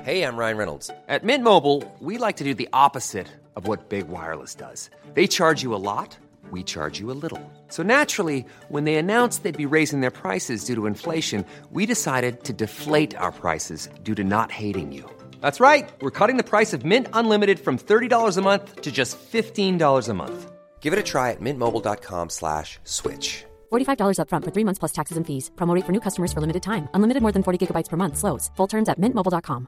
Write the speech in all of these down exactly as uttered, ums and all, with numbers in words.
Hey, I'm Ryan Reynolds. At Mint Mobile, we like to do the opposite of what Big Wireless does. They charge you a lot, we charge you a little. So naturally, when they announced they'd be raising their prices due to inflation, we decided to deflate our prices due to not hating you. That's right. We're cutting the price of Mint Unlimited from thirty dollars a month to just fifteen dollars a month. Give it a try at mintmobile.com slash switch. forty-five dollars up front for three months plus taxes and fees. Promo rate for new customers for limited time. Unlimited more than forty gigabytes per month. Slows full terms at mint mobile dot com.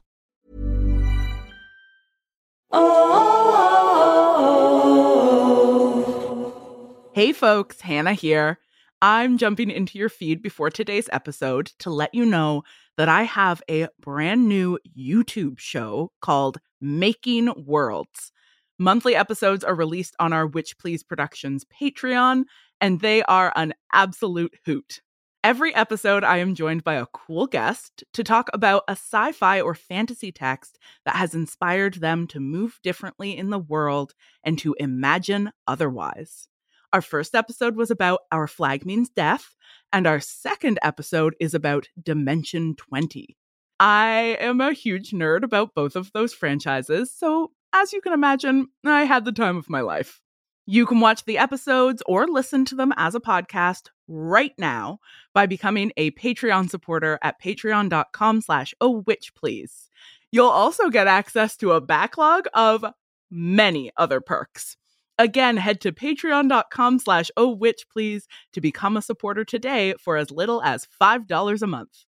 Oh. Hey folks, Hannah here. I'm jumping into your feed before today's episode to let you know that I have a brand new YouTube show called Making Worlds. Monthly episodes are released on our Witch Please Productions Patreon, and they are an absolute hoot. Every episode, I am joined by a cool guest to talk about a sci-fi or fantasy text that has inspired them to move differently in the world and to imagine otherwise. Our first episode was about Our Flag Means Death, and our second episode is about Dimension twenty. I am a huge nerd about both of those franchises, so as you can imagine, I had the time of my life. You can watch the episodes or listen to them as a podcast right now by becoming a Patreon supporter at patreon.com slash oh witch please. You'll also get access to a backlog of many other perks. Again, head to patreon.com slash oh witch please to become a supporter today for as little as five dollars a month.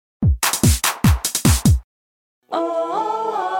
Oh.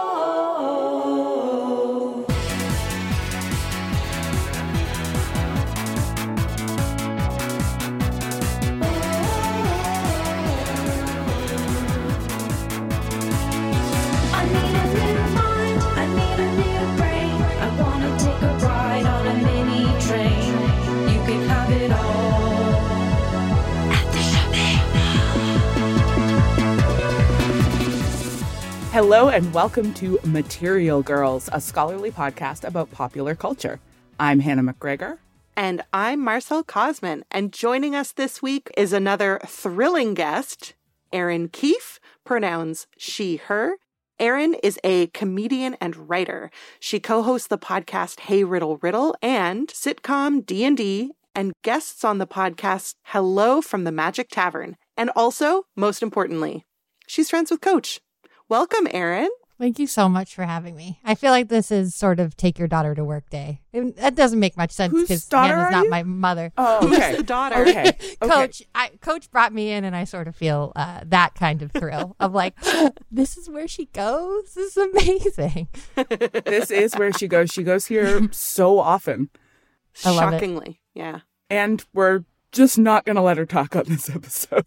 Hello and welcome to Material Girls, a scholarly podcast about popular culture. I'm Hannah McGregor. And I'm Marcel Cosman. And joining us this week is another thrilling guest, Erin Keefe, pronouns she, her. Erin is a comedian and writer. She co-hosts the podcast Hey Riddle Riddle and sitcom D and D and guests on the podcast Hello from the Magic Tavern. And also, most importantly, she's friends with Coach. Welcome, Erin. Thank you so much for having me. I feel like this is sort of take your daughter to work day. It, that doesn't make much sense because Hannah's not you? my mother. Oh, okay. Who's the daughter? Okay. okay. Coach, I, Coach brought me in, and I sort of feel uh, that kind of thrill of like, this is where she goes. This is amazing. This is where she goes. She goes here so often. I love Shockingly, it. yeah. And we're just not going to let her talk on this episode.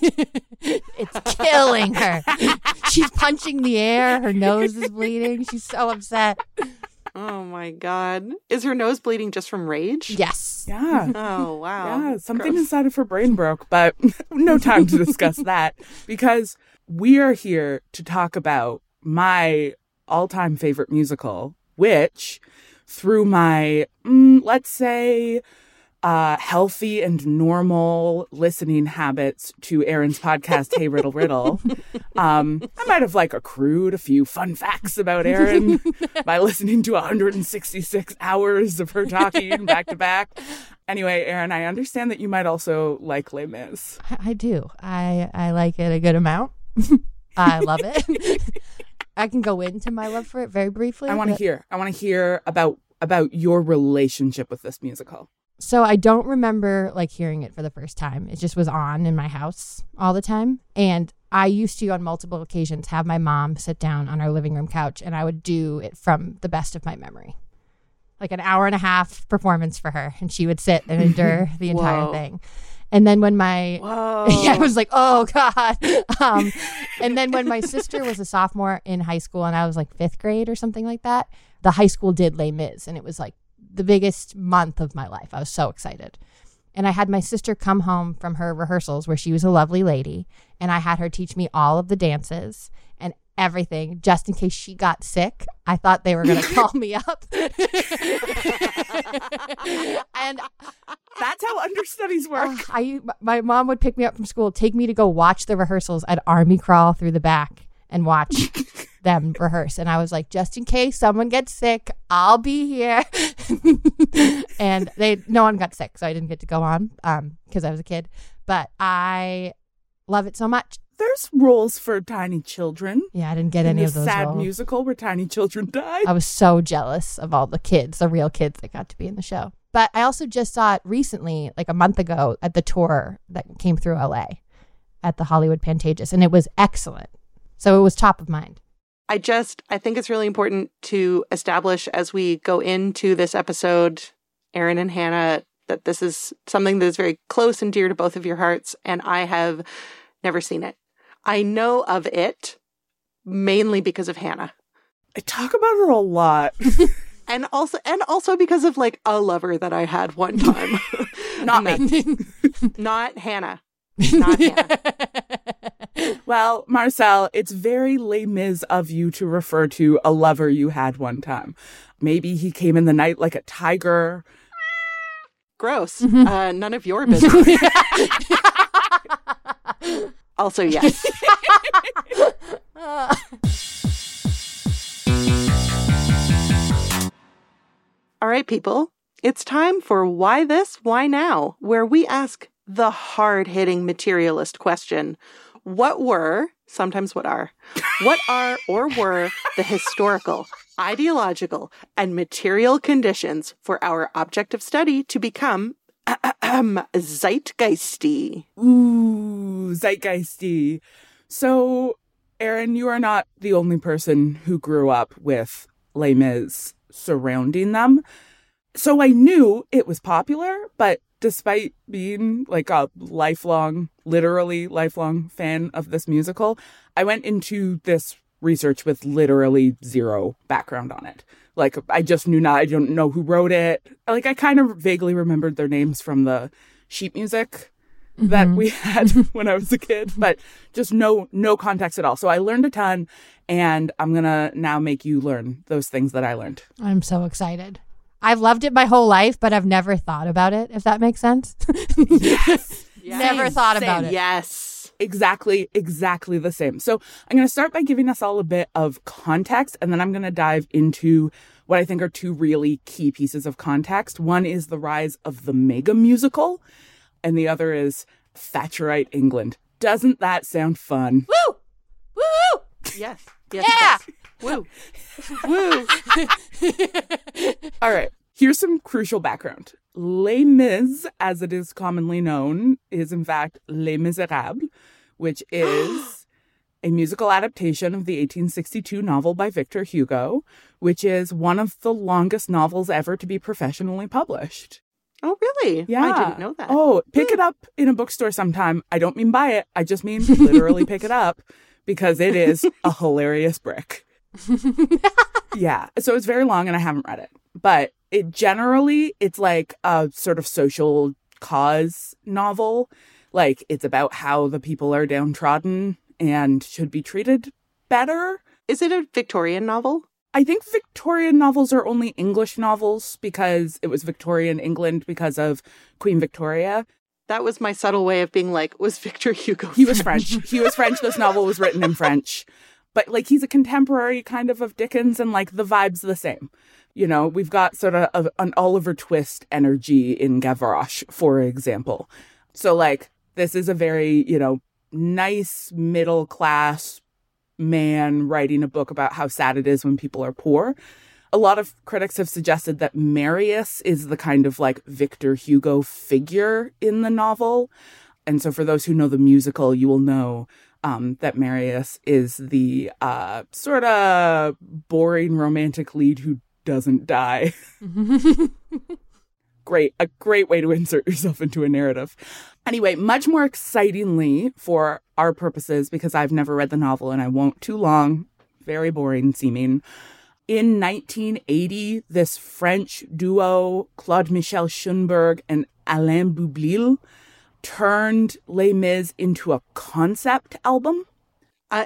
It's killing her. She's punching the air. Her nose is bleeding. She's so upset. Oh, my God. Is her nose bleeding just from rage? Yes. Yeah. Oh, wow. Yeah, something Gross. inside of her brain broke, but no time to discuss that because we are here to talk about my all-time favorite musical, which through my, mm, let's say, Uh, healthy and normal listening habits to Erin's podcast, Hey Riddle Riddle. Um, I might have like accrued a few fun facts about Erin by listening to one hundred sixty-six hours of her talking back to back. Anyway, Erin, I understand that you might also like Les Mis. I, I do. I, I like it a good amount. I love it. I can go into my love for it very briefly. I want to but... hear. I want to hear about about your relationship with this musical. So I don't remember like hearing it for the first time. It just was on in my house all the time. And I used to on multiple occasions have my mom sit down on our living room couch and I would do it from the best of my memory. Like an hour and a half performance for her. And she would sit and endure the entire Whoa. thing. And then when my, Whoa. yeah, I was like, oh God. Um, and then when my sister was a sophomore in high school and I was like fifth grade or something like that, the high school did Les Mis and it was like the biggest month of my life. I was so excited. And I had my sister come home from her rehearsals where she was a lovely lady. And I had her teach me all of the dances and everything just in case she got sick. I thought they were going to call me up. And that's how understudies work. Uh, I, my mom would pick me up from school, take me to go watch the rehearsals. I'd army crawl through the back and watch them rehearse. And I was like, just in case someone gets sick, I'll be here. And they, no one got sick, so I didn't get to go on um, because I was a kid. But I love it so much. There's roles for tiny children. Yeah, I didn't get in any a of those sad roles. musical where tiny children died. I was so jealous of all the kids, the real kids that got to be in the show. But I also just saw it recently, like a month ago, at the tour that came through L A at the Hollywood Pantages, and it was excellent. So it was top of mind. I just, I think it's really important to establish as we go into this episode, Erin and Hannah, that this is something that is very close and dear to both of your hearts, and I have never seen it. I know of it mainly because of Hannah. I talk about her a lot. And also and also because of like a lover that I had one time. Not me. Not Hannah. Not Hannah. Well, Marcel, it's very Les Mis of you to refer to a lover you had one time. Maybe he came in the night like a tiger. Gross. Uh, none of your business. Also, yes. All right, people. It's time for Why This, Why Now, where we ask the hard-hitting materialist question. What were, sometimes what are, what are or were the historical, ideological, and material conditions for our object of study to become zeitgeisty? Ooh, zeitgeisty. So, Erin, you are not the only person who grew up with Les Mis surrounding them. So I knew it was popular, but despite being like a lifelong, literally lifelong fan of this musical, I went into this research with literally zero background on it. Like, I just knew not, I don't know who wrote it. Like, I kind of vaguely remembered their names from the sheet music mm-hmm. that we had when I was a kid, but just no, no context at all. So I learned a ton, and I'm going to now make you learn those things that I learned. I'm so excited. I've loved it my whole life, but I've never thought about it, if that makes sense. Yes. Never Same, thought same. about it. Yes. Exactly, exactly the same. So I'm going to start by giving us all a bit of context, and then I'm going to dive into what I think are two really key pieces of context. One is the rise of the mega musical, and the other is Thatcherite England. Doesn't that sound fun? Woo! Woo! Yes. Yes. Yeah! Woo. Woo. All right. Here's some crucial background. Les Mis, as it is commonly known, is in fact Les Miserables, which is a musical adaptation of the eighteen sixty-two novel by Victor Hugo, which is one of the longest novels ever to be professionally published. Oh, really? Yeah. I didn't know that. Oh, pick it up in a bookstore sometime. I don't mean buy it. I just mean literally pick it up because it is a hilarious brick. Yeah. So it's very long and I haven't read it. But it generally, it's like a sort of social cause novel. Like, it's about how the people are downtrodden and should be treated better. Is it a Victorian novel? I think Victorian novels are only English novels because it was Victorian England because of Queen Victoria. That was my subtle way of being like, was Victor Hugo He was French. He was French. This novel was written in French. But, like, he's a contemporary kind of of Dickens, and, like, the vibe's the same. You know, we've got sort of a, an Oliver Twist energy in Gavroche, for example. So, like, this is a very, you know, nice middle-class man writing a book about how sad it is when people are poor. A lot of critics have suggested that Marius is the kind of, like, Victor Hugo figure in the novel. And so for those who know the musical, you will know um, that Marius is the uh, sort of boring romantic lead who doesn't die. Great. A great way to insert yourself into a narrative. Anyway, much more excitingly for our purposes, because I've never read the novel and I won't too long, very boring seeming. In nineteen eighty, this French duo, Claude Michel Schoenberg and Alain Boublil, turned Les Mis into a concept album. Uh,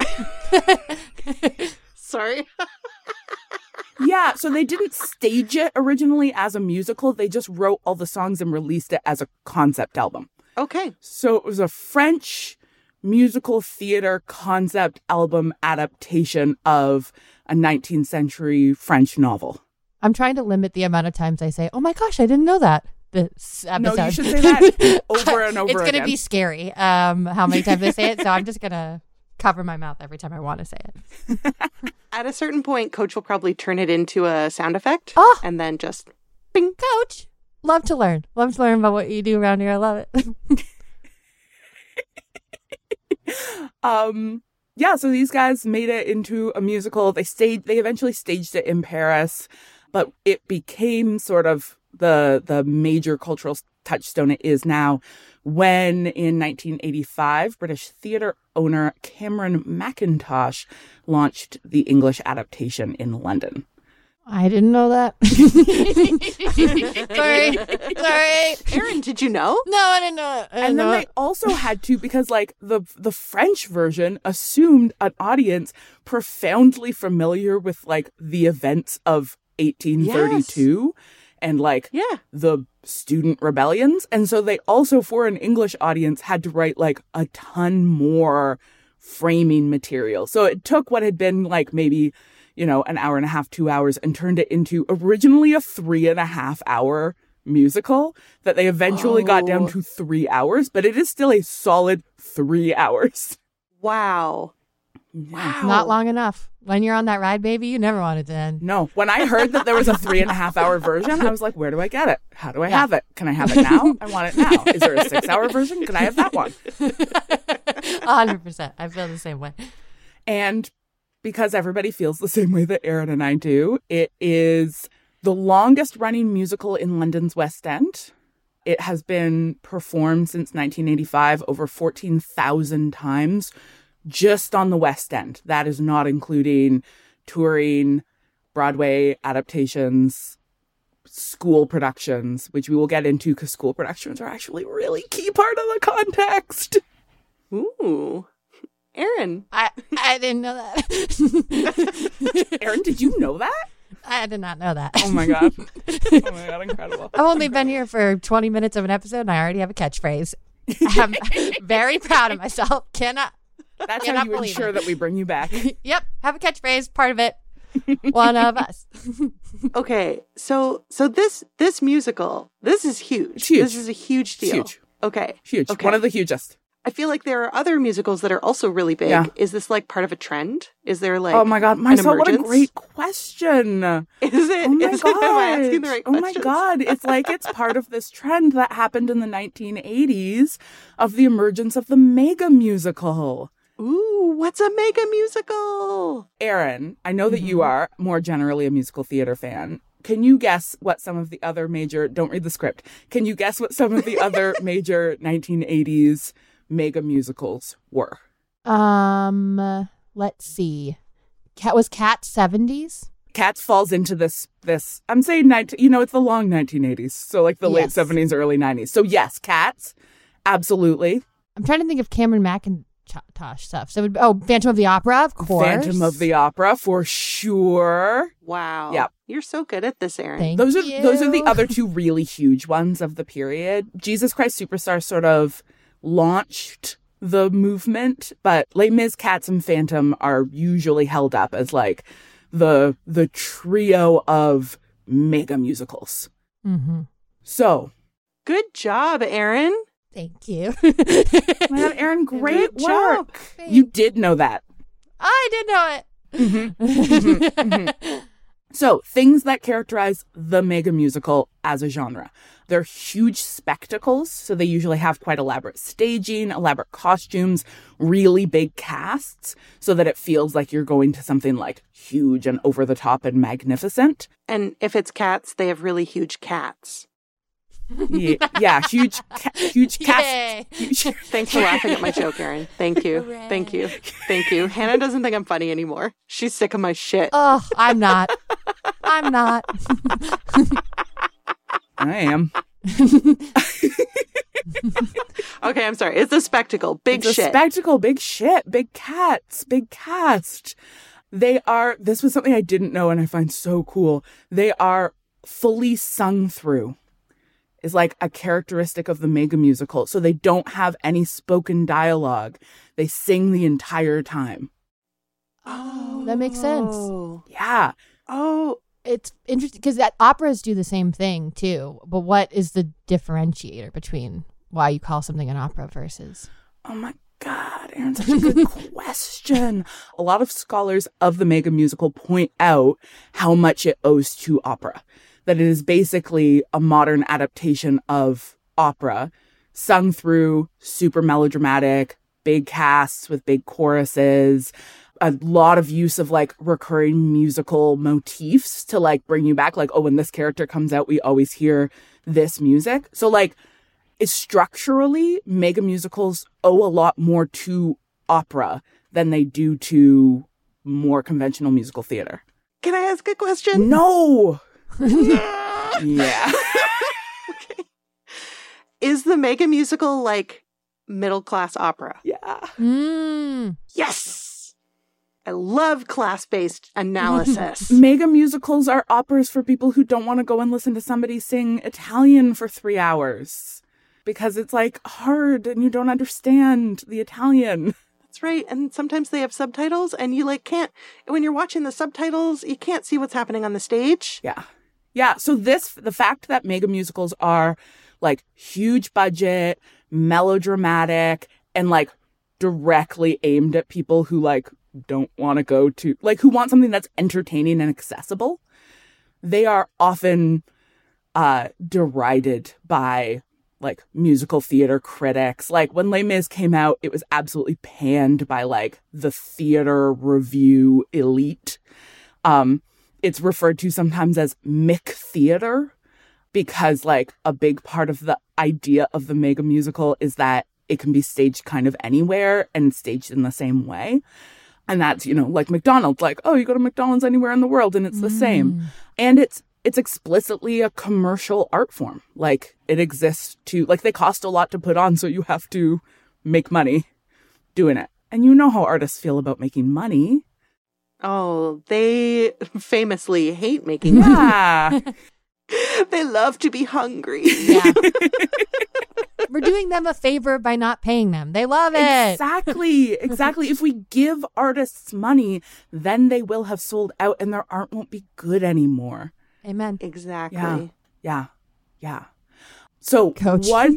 sorry. Yeah, so they didn't stage it originally as a musical. They just wrote all the songs and released it as a concept album. Okay. So it was a French musical theater concept album adaptation of a nineteenth century French novel. I'm trying to limit the amount of times I say, oh my gosh, I didn't know that. This episode. No, you should say that over and over It's going to again. be scary um, how many times I say it. So I'm just going to cover my mouth every time I want to say it. At a certain point, Coach will probably turn it into a sound effect Oh. and then just bing. Coach, love to learn. Love to learn about what you do around here. I love it. um, yeah, so these guys made it into a musical. They stayed, they eventually staged it in Paris, but it became sort of the the major cultural touchstone it is now when in nineteen eighty-five, British theatre owner Cameron Mackintosh launched the English adaptation in London. I didn't know that. Sorry. Sorry. Erin, did you know? No, I didn't know it. I didn't And then know they it. also had to, because like the the French version assumed an audience profoundly familiar with like the events of eighteen thirty-two and like Yeah. the student rebellions. And so they also, for an English audience, had to write like a ton more framing material. So it took what had been like maybe, you know, an hour and a half, two hours and turned it into originally a three and a half hour musical that they eventually got down Oh. to three hours, but it is still a solid three hours. Wow. Wow. Not long enough. When you're on that ride, baby, you never want it to end. No, when I heard that there was a three and a half hour version, I was like, where do I get it? How do I Yeah. have it? Can I have it now? I want it now. Is there a six hour version? Can I have that one? one hundred percent. I feel the same way. And because everybody feels the same way that Erin and I do, it is the longest running musical in London's West End. It has been performed since nineteen eighty-five over fourteen thousand times just on the West End. That is not including touring, Broadway adaptations, school productions, which we will get into because school productions are actually a really key part of the context. Ooh. Erin. I, I didn't know that. Erin, did you know that? I did not know that. Oh my God. Oh my God, incredible. I've only been here for twenty minutes of an episode and I already have a catchphrase. I'm very proud of myself. Cannot. That's Cannot how you believe ensure it. that we bring you back. Yep. Have a catchphrase. Part of it. One of us. Okay, so so this this musical, this is huge. It's huge. This is a huge deal. Huge. Okay. Huge. Okay. One of the hugest. I feel like there are other musicals that are also really big. Yeah. Is this like part of a trend? Is there like Oh my God, an Marcel, what a emergence? great question. Is it? Oh my is it? Am I asking the God. right Oh my questions? God. It's like it's part of this trend that happened in the nineteen eighties of the emergence of the mega musical. Ooh, what's a mega musical? Erin, I know that Mm-hmm. you are more generally a musical theater fan. Can you guess what some of the other major, don't read the script, can you guess what some of the other major nineteen eighties mega musicals were? Um, let's see. Cat was Cat seventies. Cats falls into this, this, I'm saying, nineteen, you know, it's the long nineteen eighties. So like the late Yes. seventies, early nineties. So yes, Cats, absolutely. I'm trying to think of Cameron Mackintosh stuff. So, it would, oh, Phantom of the Opera, of course. Phantom of the Opera, for sure. Wow. Yep. You're so good at this, Erin. Thank Those are you. those are the other two really huge ones of the period. Jesus Christ Superstar sort of launched the movement, but Les Mis, Cats, and Phantom are usually held up as like the the trio of mega musicals. Mm-hmm. So, Good job, Erin. Thank you. man, Erin, great Good job. work. You did know that. I did know it. Mm-hmm. So, things that characterize the mega musical as a genre. They're huge spectacles, so they usually have quite elaborate staging, elaborate costumes, really big casts, so that it feels like you're going to something like huge and over the top and magnificent. And if it's cats, they have really huge cats. Yeah, yeah huge, ca- huge Yay. cast. Huge. Thanks for laughing at my joke, Erin. Thank you. Hooray. Thank you. Thank you. Hannah doesn't think I'm funny anymore. She's sick of my shit. Oh, I'm not. I'm not. I am. Okay, I'm sorry. It's a spectacle. Big It's a shit. spectacle, big shit, big cats, big cast. They are, this was something I didn't know and I find so cool. They are fully sung through. is like a characteristic of the Mega Musical. So they don't have any spoken dialogue. They sing the entire time. Oh, that makes sense. Yeah. Oh, It's interesting because operas do the same thing too. But what is the differentiator between why you call something an opera versus? Oh my God, Erin, such a good question. A lot of scholars of the Mega Musical point out how much it owes to opera, that it is basically a modern adaptation of opera, sung through, super melodramatic, big casts with big choruses, a lot of use of like recurring musical motifs to like bring you back. Like, oh, when this character comes out, we always hear this music. So like, it's structurally, Mega Musicals owe a lot more to opera than they do to more conventional musical theater. can I ask a question? No. Yeah. Okay. Is the Mega Musical like middle class opera? Yeah. Mm. Yes. I love class-based analysis. Mega Musicals are operas for people who don't want to go and listen to somebody sing Italian for three hours. Because it's like hard and you don't understand the Italian. That's right. And sometimes they have subtitles and you like can't, when you're watching the subtitles, you can't see what's happening on the stage. Yeah. Yeah. So this, the fact that Mega Musicals are like huge budget, melodramatic, and like directly aimed at people who like don't want to go to, like who want something that's entertaining and accessible, they are often uh, derided by like musical theater critics. Like when Les Mis came out, it was absolutely panned by like the theater review elite. Um, it's referred to sometimes as Mick theater because like a big part of the idea of the Mega Musical is that it can be staged kind of anywhere and staged in the same way. And that's, you know, like McDonald's, like, oh, you go to McDonald's anywhere in the world and it's the mm. same. And it's It's explicitly a commercial art form. Like, it exists to, like, they cost a lot to put on, so you have to make money doing it. And you know how artists feel about making money. Oh, they famously hate making money. Yeah. They love to be hungry. Yeah. We're doing them a favor by not paying them. They love it. Exactly. Exactly. If we give artists money, then they will have sold out and their art won't be good anymore. Amen. Exactly. Yeah. Yeah. Yeah. So Coach. one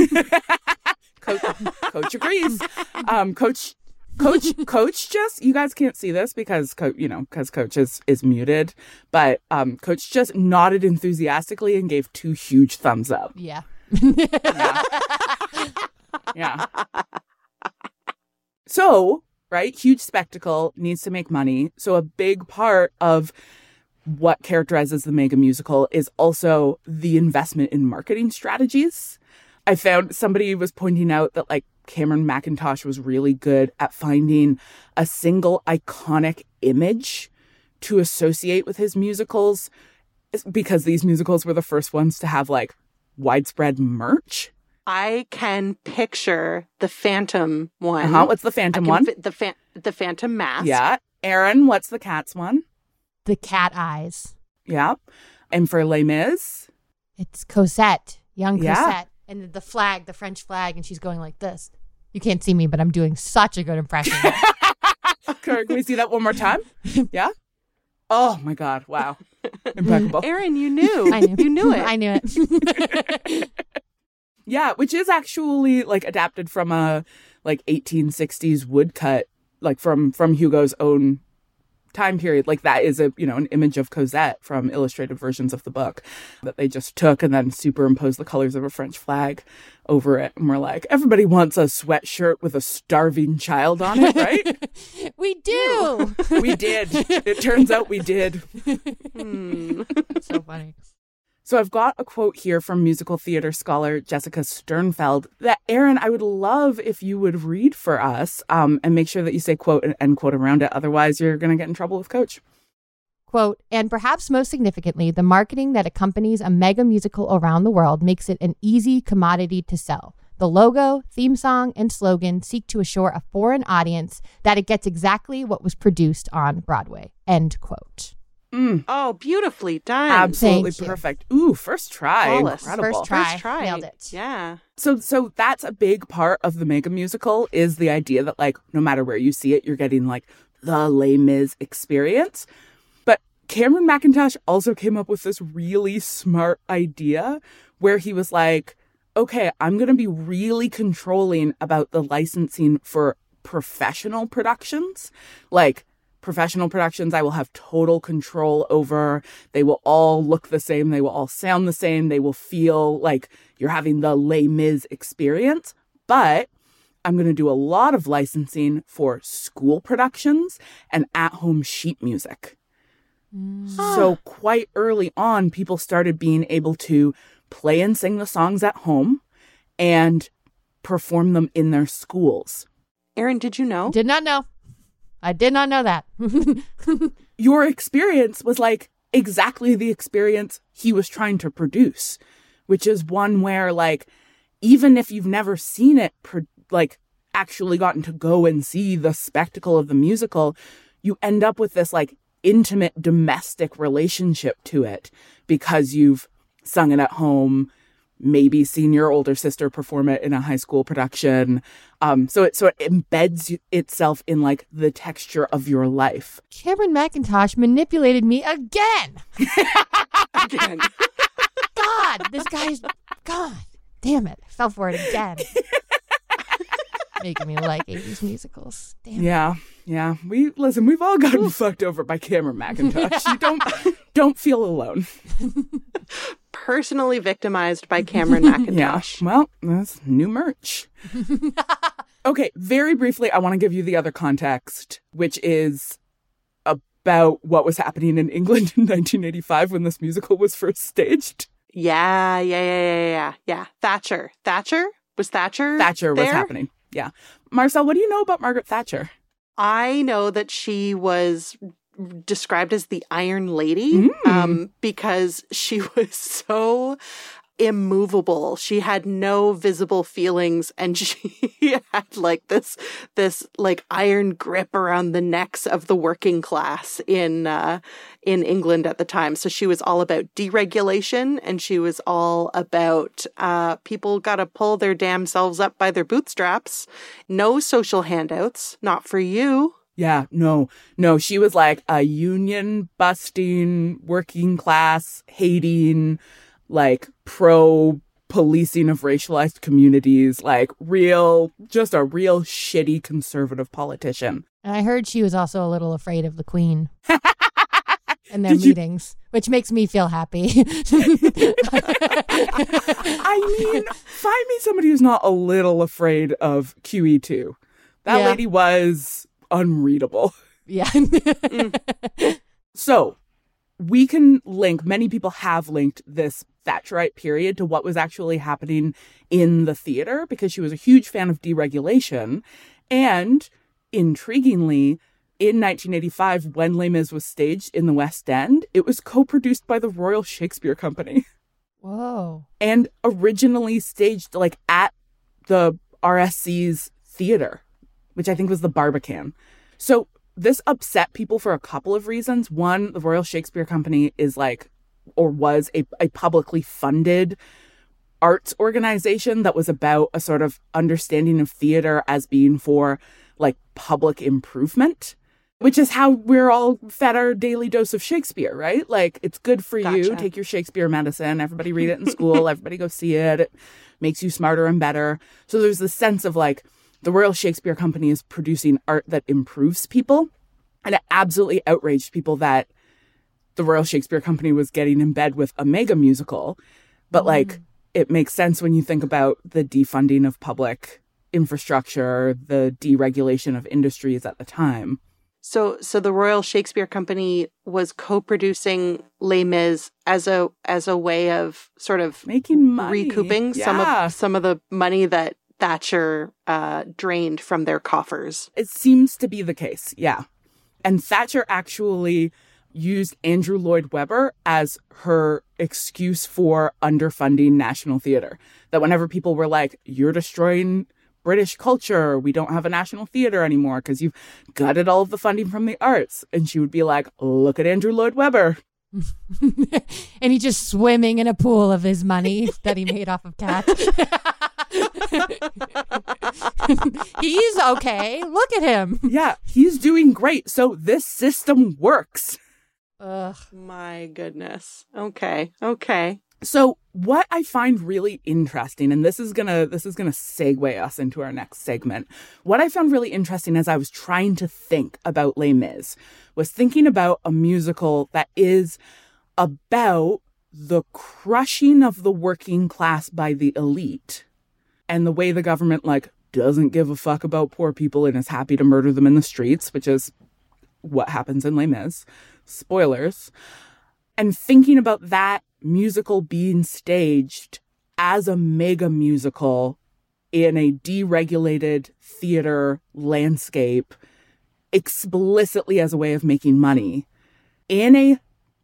Coach, Coach agrees. Um, Coach, Coach, Coach just, you guys can't see this because, Co- you know, because Coach is, is muted, but um, Coach just nodded enthusiastically and gave two huge thumbs up. Yeah. Yeah. Yeah. So, right, huge spectacle needs to make money. So a big part of what characterizes the Mega Musical is also the investment in marketing strategies. I found somebody was pointing out that like Cameron Mackintosh was really good at finding a single iconic image to associate with his musicals because these musicals were the first ones to have like widespread merch. I can picture the Phantom one. Uh-huh. What's the Phantom one? Fi- the, fa- the Phantom Mask. Yeah. Erin, what's the Cats one? The cat eyes. Yeah. And for Les Mis? It's Cosette, young Yeah. Cosette. And the flag, the French flag, and she's going like this. You can't see me, but I'm doing such a good impression. Can we see that one more time? Yeah? Oh my God. Wow. Impeccable. Erin, you knew. I knew. You knew it. I knew it. Yeah, which is actually like adapted from a like eighteen sixties woodcut, like from from Hugo's own time period. Like that is a, you know, an image of Cosette from illustrated versions of the book that they just took and then superimposed the colors of a French flag over it. And we're like, everybody wants a sweatshirt with a starving child on it, right? We do. We did. It turns out we did. Hmm. That's so funny. So I've got a quote here from musical theater scholar Jessica Sternfeld that, Erin, I would love if you would read for us um, and make sure that you say quote and end quote around it. Otherwise, you're going to get in trouble with Coach. Quote, and perhaps most significantly, the marketing that accompanies a mega musical around the world makes it an easy commodity to sell. The logo, theme song, and slogan seek to assure a foreign audience that it gets exactly what was produced on Broadway. End quote. Mm. Oh, beautifully done. Absolutely Thank you. perfect. Ooh, first try. Flawless. Incredible. First try. First try. Nailed it. Yeah. So so that's a big part of the Mega Musical is the idea that, like, no matter where you see it, you're getting, like, the Les Mis experience. But Cameron Mackintosh also came up with this really smart idea where he was like, okay, I'm going to be really controlling about the licensing for professional productions. Like, professional productions, I will have total control over. They will all look the same. They will all sound the same. They will feel like you're having the Les Mis experience. But I'm going to do a lot of licensing for school productions and at-home sheet music. Mm. So quite early on, people started being able to play and sing the songs at home and perform them in their schools. Erin, did you know? Did not know. I did not know that. Your experience was like exactly the experience he was trying to produce, which is one where, like, even if you've never seen it, like, actually gotten to go and see the spectacle of the musical, you end up with this, like, intimate domestic relationship to it because you've sung it at home, maybe seen your older sister perform it in a high school production. Um, so it so it embeds itself in, like, the texture of your life. Cameron Mackintosh manipulated me again. Again. God, this guy's, God, damn it. I fell for it again. Making me like eighties musicals. Damn. Yeah, yeah. We listen. We've all gotten fucked over by Cameron Mackintosh. You don't don't feel alone. Personally victimized by Cameron Mackintosh. Yeah. Well, that's new merch. Okay, very briefly, I want to give you the other context, which is about what was happening in England in nineteen eighty-five when this musical was first staged. Yeah, yeah, yeah, yeah, yeah, yeah. Thatcher. Thatcher? Was Thatcher Thatcher there? was happening. Yeah. Marcel, what do you know about Margaret Thatcher? I know that she was described as the Iron Lady Mm. um, because she was so immovable. She had no visible feelings, and she had like this this like iron grip around the necks of the working class in uh, in England at the time. So she was all about deregulation, and she was all about uh, people got to pull their damn selves up by their bootstraps. No social handouts, not for you. Yeah, no, no. She was like a union busting, working class hating, like pro policing of racialized communities, like real, just a real shitty conservative politician. And I heard she was also a little afraid of the Queen in their Did you- meetings, which makes me feel happy. I mean, find me somebody who's not a little afraid of Q E two. That Yeah. lady was unreadable. Yeah. So we can link, many people have linked this Thatcherite period to what was actually happening in the theater because she was a huge fan of deregulation. And intriguingly, in nineteen eighty-five, when Les Mis was staged in the West End, it was co-produced by the Royal Shakespeare Company Whoa. and originally staged like at the R S C's theater, which I think was the Barbican. So this upset people for a couple of reasons. One, the Royal Shakespeare Company is like, or was a, a publicly funded arts organization that was about a sort of understanding of theater as being for like public improvement, which is how we're all fed our daily dose of Shakespeare, right? Like, it's good for you. Gotcha. Take your Shakespeare medicine. Everybody read it in school. Everybody go see it. It makes you smarter and better. So there's this sense of like, the Royal Shakespeare Company is producing art that improves people. And it absolutely outraged people that the Royal Shakespeare Company was getting in bed with a mega musical. But like, it makes sense when you think about the defunding of public infrastructure, the deregulation of industries at the time. So, so the Royal Shakespeare Company was co-producing Les Mis as a as a way of sort of Making money. recouping some Yeah. of some of the money that Thatcher uh, drained from their coffers. It seems to be the case, yeah. And Thatcher actually used Andrew Lloyd Webber as her excuse for underfunding National Theatre. That whenever people were like, you're destroying British culture. We don't have a national theater anymore because you've gutted all of the funding from the arts. And she would be like, look at Andrew Lloyd Webber. And he's just swimming in a pool of his money that he made off of cats. He's okay. Look at him. Yeah, he's doing great. So this system works. Ugh. My goodness. Okay. Okay. So what I find really interesting, and this is gonna this is gonna segue us into our next segment. What I found really interesting as I was trying to think about Les Mis was thinking about a musical that is about the crushing of the working class by the elite and the way the government like doesn't give a fuck about poor people and is happy to murder them in the streets, which is what happens in Les Mis. Spoilers. And thinking about that musical being staged as a mega musical in a deregulated theater landscape explicitly as a way of making money in a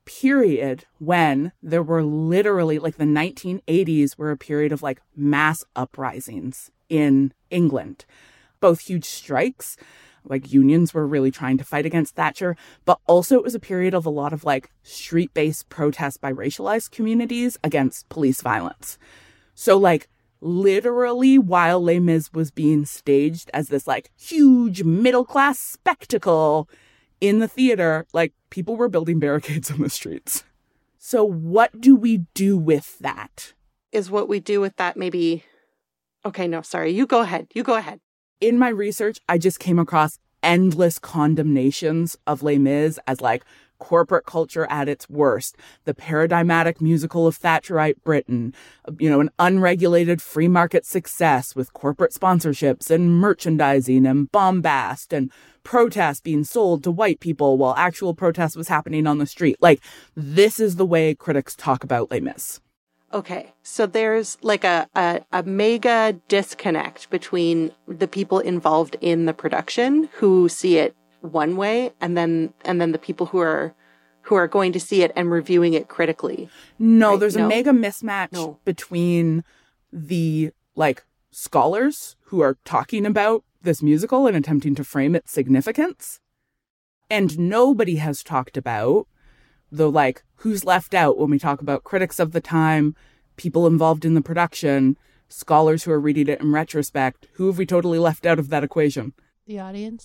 period when there were literally like the nineteen eighties were a period of like mass uprisings in England, both huge strikes, like unions were really trying to fight against Thatcher, but also it was a period of a lot of like street-based protests by racialized communities against police violence. So like literally while Les Mis was being staged as this like huge middle-class spectacle in the theater, like people were building barricades on the streets. So what do we do with that? Is what we do with that maybe... Okay, no, sorry. You go ahead. You go ahead. In my research, I just came across endless condemnations of Les Mis as like corporate culture at its worst, the paradigmatic musical of Thatcherite Britain, you know, an unregulated free market success with corporate sponsorships and merchandising and bombast and protest being sold to white people while actual protest was happening on the street. Like, this is the way critics talk about Les Mis. Okay, so there's like a, a, a mega disconnect between the people involved in the production who see it one way and then and then the people who are who are going to see it and reviewing it critically. No, right? there's no? a mega mismatch no. between the like scholars who are talking about this musical and attempting to frame its significance. And nobody has talked about the like who's left out when we talk about critics of the time, people involved in the production, scholars who are reading it in retrospect. Who have we totally left out of that equation? The audience.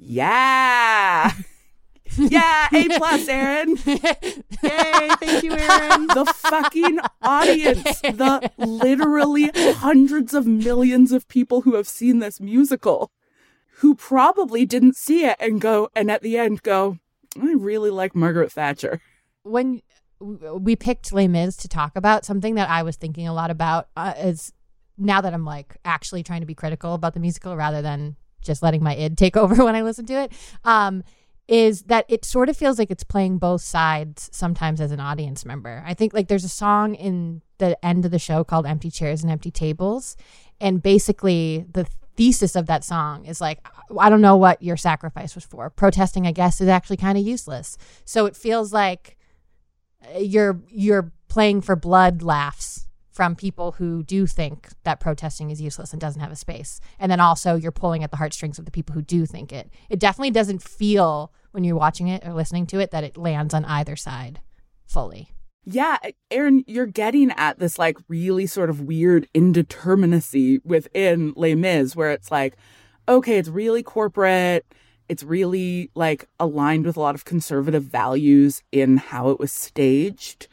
Yeah. Yeah, A plus, Erin. Yay, thank you, Erin. The fucking audience. The literally hundreds of millions of people who have seen this musical who probably didn't see it and go, and at the end go, I really like Margaret Thatcher. When we picked Les Mis to talk about, something that I was thinking a lot about uh, is now that I'm like actually trying to be critical about the musical rather than just letting my id take over when I listen to it, um, is that it sort of feels like it's playing both sides sometimes as an audience member. I think like there's a song in the end of the show called Empty Chairs and Empty Tables. And basically the thesis of that song is like, I don't know what your sacrifice was for. Protesting, I guess, is actually kind of useless. So it feels like you're you're playing for blood laughs from people who do think that protesting is useless and doesn't have a space. And then also you're pulling at the heartstrings of the people who do think it. It definitely doesn't feel when you're watching it or listening to it that it lands on either side fully. Yeah, Erin, you're getting at this like really sort of weird indeterminacy within Les Mis where it's like, okay, it's really corporate. It's really like aligned with a lot of conservative values in how it was staged.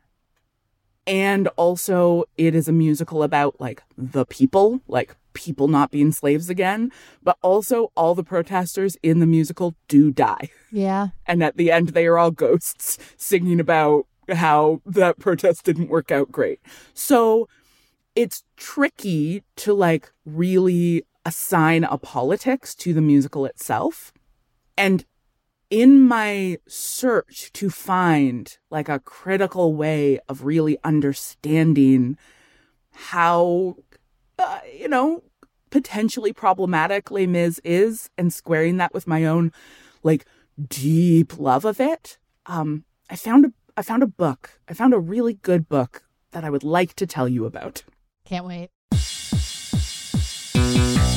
And also it is a musical about like the people, like people not being slaves again. But also all the protesters in the musical do die. Yeah. And at the end, they are all ghosts singing about how that protest didn't work out great. So it's tricky to like really assign a politics to the musical itself. And in my search to find like a critical way of really understanding how, uh, you know, potentially problematic Les Mis is and squaring that with my own like deep love of it, um, I found a I found a book. I found a really good book that I would like to tell you about. Can't wait.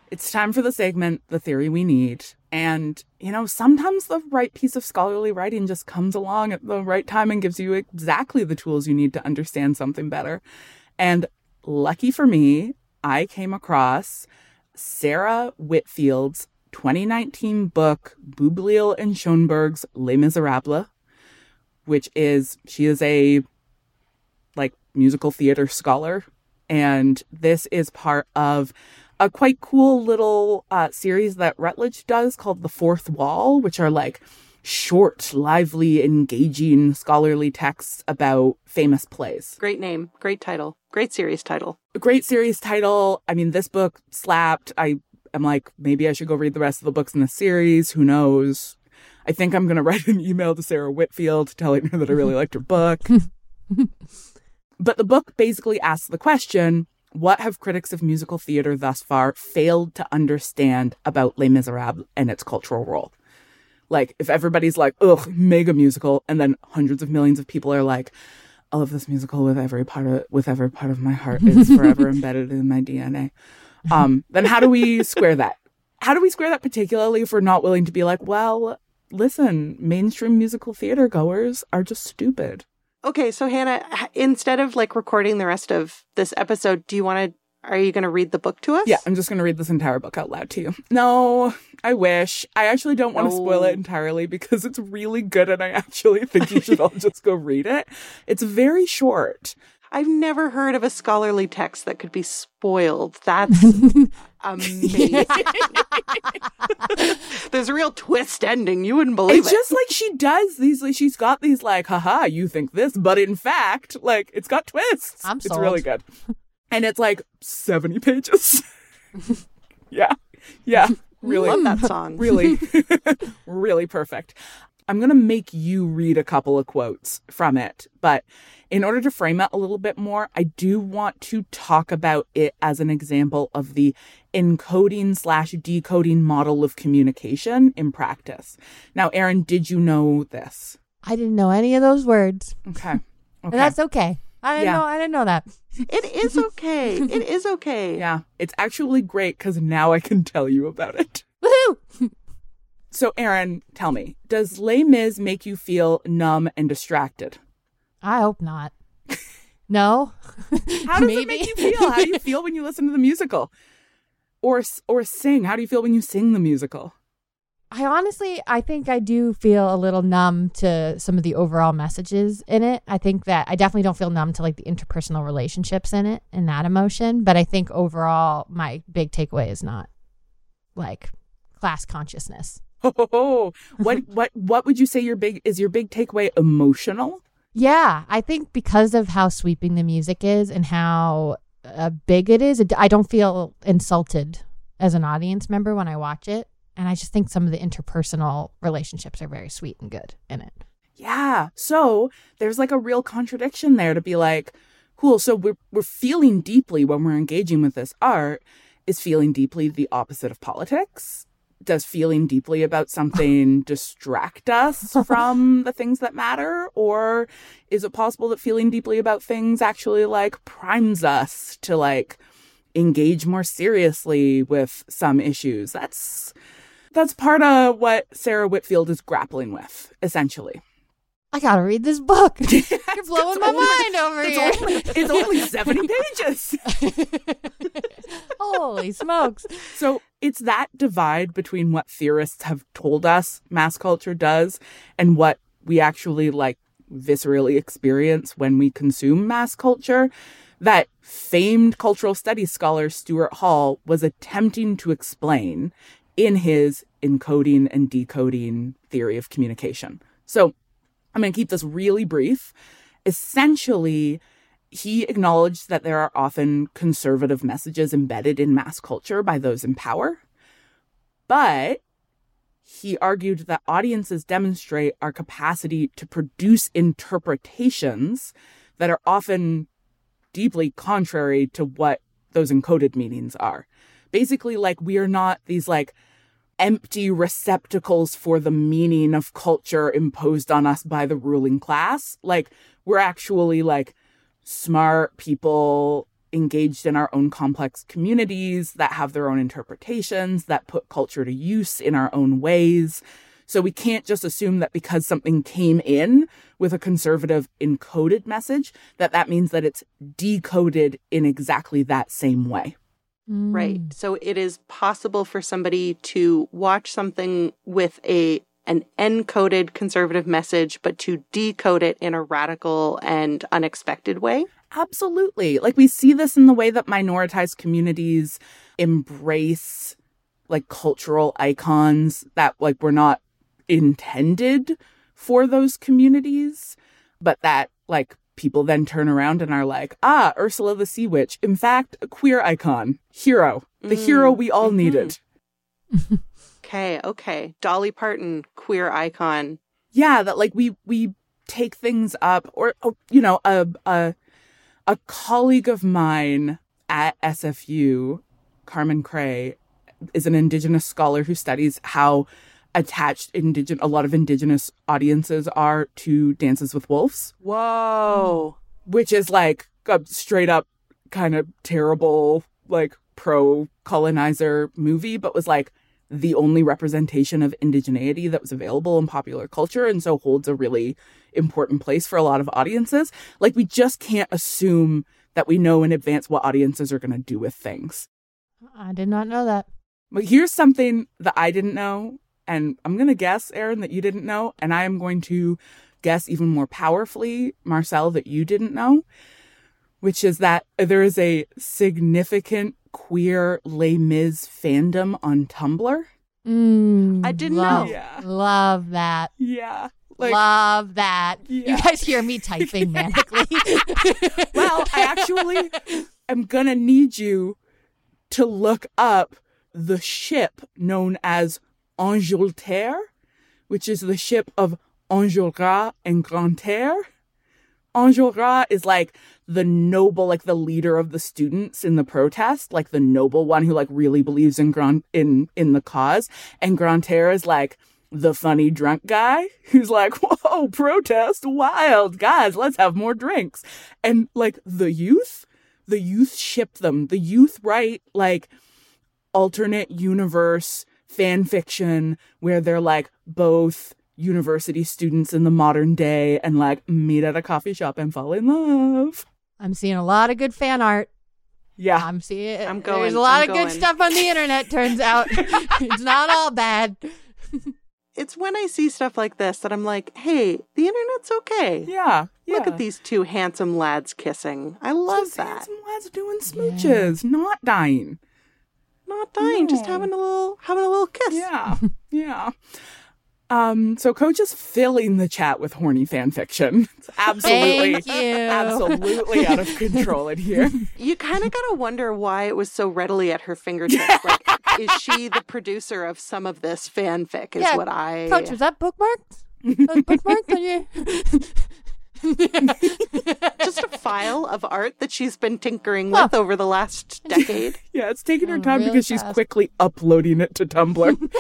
It's time for the segment, The Theory We Need. And, you know, sometimes the right piece of scholarly writing just comes along at the right time and gives you exactly the tools you need to understand something better. And lucky for me, I came across Sarah Whitfield's twenty nineteen book, Boublil and Schoenberg's Les Miserables, which is, she is a, like, musical theater scholar. And this is part of a quite cool little uh, series that Routledge does called The Fourth Wall, which are like short, lively, engaging scholarly texts about famous plays. Great name. Great title. Great series title. A great series title. I mean, this book slapped. I am like, maybe I should go read the rest of the books in the series. Who knows? I think I'm going to write an email to Sarah Whitfield telling her that I really liked her book. But the book basically asks the question, what have critics of musical theater thus far failed to understand about Les Miserables and its cultural role? Like, if everybody's like, ugh, mega musical, and then hundreds of millions of people are like, I love this musical with every part of with every part of my heart. It's forever embedded in my D N A. Um, then how do we square that? How do we square that, particularly if we're not willing to be like, well, listen, mainstream musical theater goers are just stupid. Okay, so Hannah, instead of like recording the rest of this episode, do you want to, are you going to read the book to us? Yeah, I'm just going to read this entire book out loud to you. No, I wish. I actually don't want to No. spoil it entirely because it's really good and I actually think you should all just go read it. It's very short. I've never heard of a scholarly text that could be spoiled. That's amazing. There's a real twist ending. You wouldn't believe It's it. just like she does these, like, she's got these like, haha, you think this, but in fact, like, it's got twists. I'm It's sold. really good. And it's like seventy pages. yeah. Yeah. Really. Love that song. Really, really perfect. I'm going to make you read a couple of quotes from it, but in order to frame it a little bit more, I do want to talk about it as an example of the encoding slash decoding model of communication in practice. Now, Erin, did you know this? I didn't know any of those words. Okay. Okay. And that's okay. I didn't Yeah. know I didn't know that. It is okay. It is okay. Yeah, it's actually great because now I can tell you about it. Woohoo! So, Erin, tell me, does Les Mis make you feel numb and distracted? I hope not. No. How does Maybe. it make you feel? How do you feel when you listen to the musical? Or or sing? How do you feel when you sing the musical? I honestly, I think I do feel a little numb to some of the overall messages in it. I think that I definitely don't feel numb to like the interpersonal relationships in it and that emotion. But I think overall, my big takeaway is not like class consciousness. Oh, what what what would you say your big is your big takeaway emotional? Yeah, I think because of how sweeping the music is and how uh, big it is, it, I don't feel insulted as an audience member when I watch it. And I just think some of the interpersonal relationships are very sweet and good in it. Yeah. So there's like a real contradiction there to be like, cool. So we're we're feeling deeply when we're engaging with this art. Is feeling deeply the opposite of politics? Does feeling deeply about something distract us from the things that matter? Or is it possible that feeling deeply about things actually like primes us to like engage more seriously with some issues? That's that's part of what Sarah Whitfield is grappling with, essentially. I gotta read this book. You're blowing It's my only- mind over it's here. Only, it's only seventy pages. Holy smokes. So it's that divide between what theorists have told us mass culture does and what we actually like viscerally experience when we consume mass culture that famed cultural studies scholar Stuart Hall was attempting to explain in his encoding and decoding theory of communication. So I'm going to keep this really brief. Essentially, he acknowledged that there are often conservative messages embedded in mass culture by those in power. But he argued that audiences demonstrate our capacity to produce interpretations that are often deeply contrary to what those encoded meanings are. Basically, like, we are not these, like, empty receptacles for the meaning of culture imposed on us by the ruling class. Like, we're actually, like, smart people engaged in our own complex communities, that have their own interpretations, that put culture to use in our own ways. So we can't just assume that because something came in with a conservative encoded message, that that means that it's decoded in exactly that same way. Right. So it is possible for somebody to watch something with a an encoded conservative message, but to decode it in a radical and unexpected way. Absolutely. Like, we see this in the way that minoritized communities embrace like cultural icons that like were not intended for those communities, but that like people then turn around and are like, ah, Ursula the Sea Witch, in fact, a queer icon, hero, the mm. hero we all mm-hmm. needed. Okay, okay. Dolly Parton, queer icon. Yeah, that like we we take things up, or oh, you know, a a a colleague of mine at S F U, Carmen Cray, is an Indigenous scholar who studies how attached indigenous a lot of Indigenous audiences are to Dances with Wolves. Whoa. Which is like a straight up kind of terrible, like pro-colonizer movie, but was like the only representation of indigeneity that was available in popular culture, and so holds a really important place for a lot of audiences. Like, we just can't assume that we know in advance what audiences are going to do with things. I did not know that. But here's something that I didn't know, and I'm going to guess, Erin, that you didn't know, and I am going to guess even more powerfully, Marcel, that you didn't know, which is that there is a significant queer Les Mis fandom on Tumblr. Mm, I didn't love, know. Yeah. Love that. Yeah. Like, love that. Yeah. You guys hear me typing manically. Well, I actually am going to need you to look up the ship known as Enjolras, which is the ship of Enjolras and Grantaire. Enjolras is like the noble, like the leader of the students in the protest, like the noble one who like really believes in Grand in in the cause. And Grantaire is like the funny drunk guy who's like, whoa, protest, wild, guys, let's have more drinks. And like the youth, the youth ship them. The youth write like alternate universe fan fiction where they're like both university students in the modern day and like meet at a coffee shop and fall in love. I'm seeing a lot of good fan art. Yeah. I'm seeing I'm going. There's a lot I'm of going. good stuff on the internet, turns out. It's not all bad. It's when I see stuff like this that I'm like, hey, the internet's okay. Yeah. yeah. Look at these two handsome lads kissing. I love Just that. handsome lads doing smooches, yeah. not dying. Not dying, No. just having a little having a little kiss. Yeah. Yeah. Um, so Coach is filling the chat with horny fan fiction. It's absolutely, Thank you. absolutely out of control in here. You kind of got to wonder why it was so readily at her fingertips. Like, is she the producer of some of this fanfic is Yeah, what I... Coach, was that bookmarked? Was bookmarked on you? Just a file of art that she's been tinkering Huh. with over the last decade. Yeah, it's taking her Oh, time really because she's fast. quickly uploading it to Tumblr.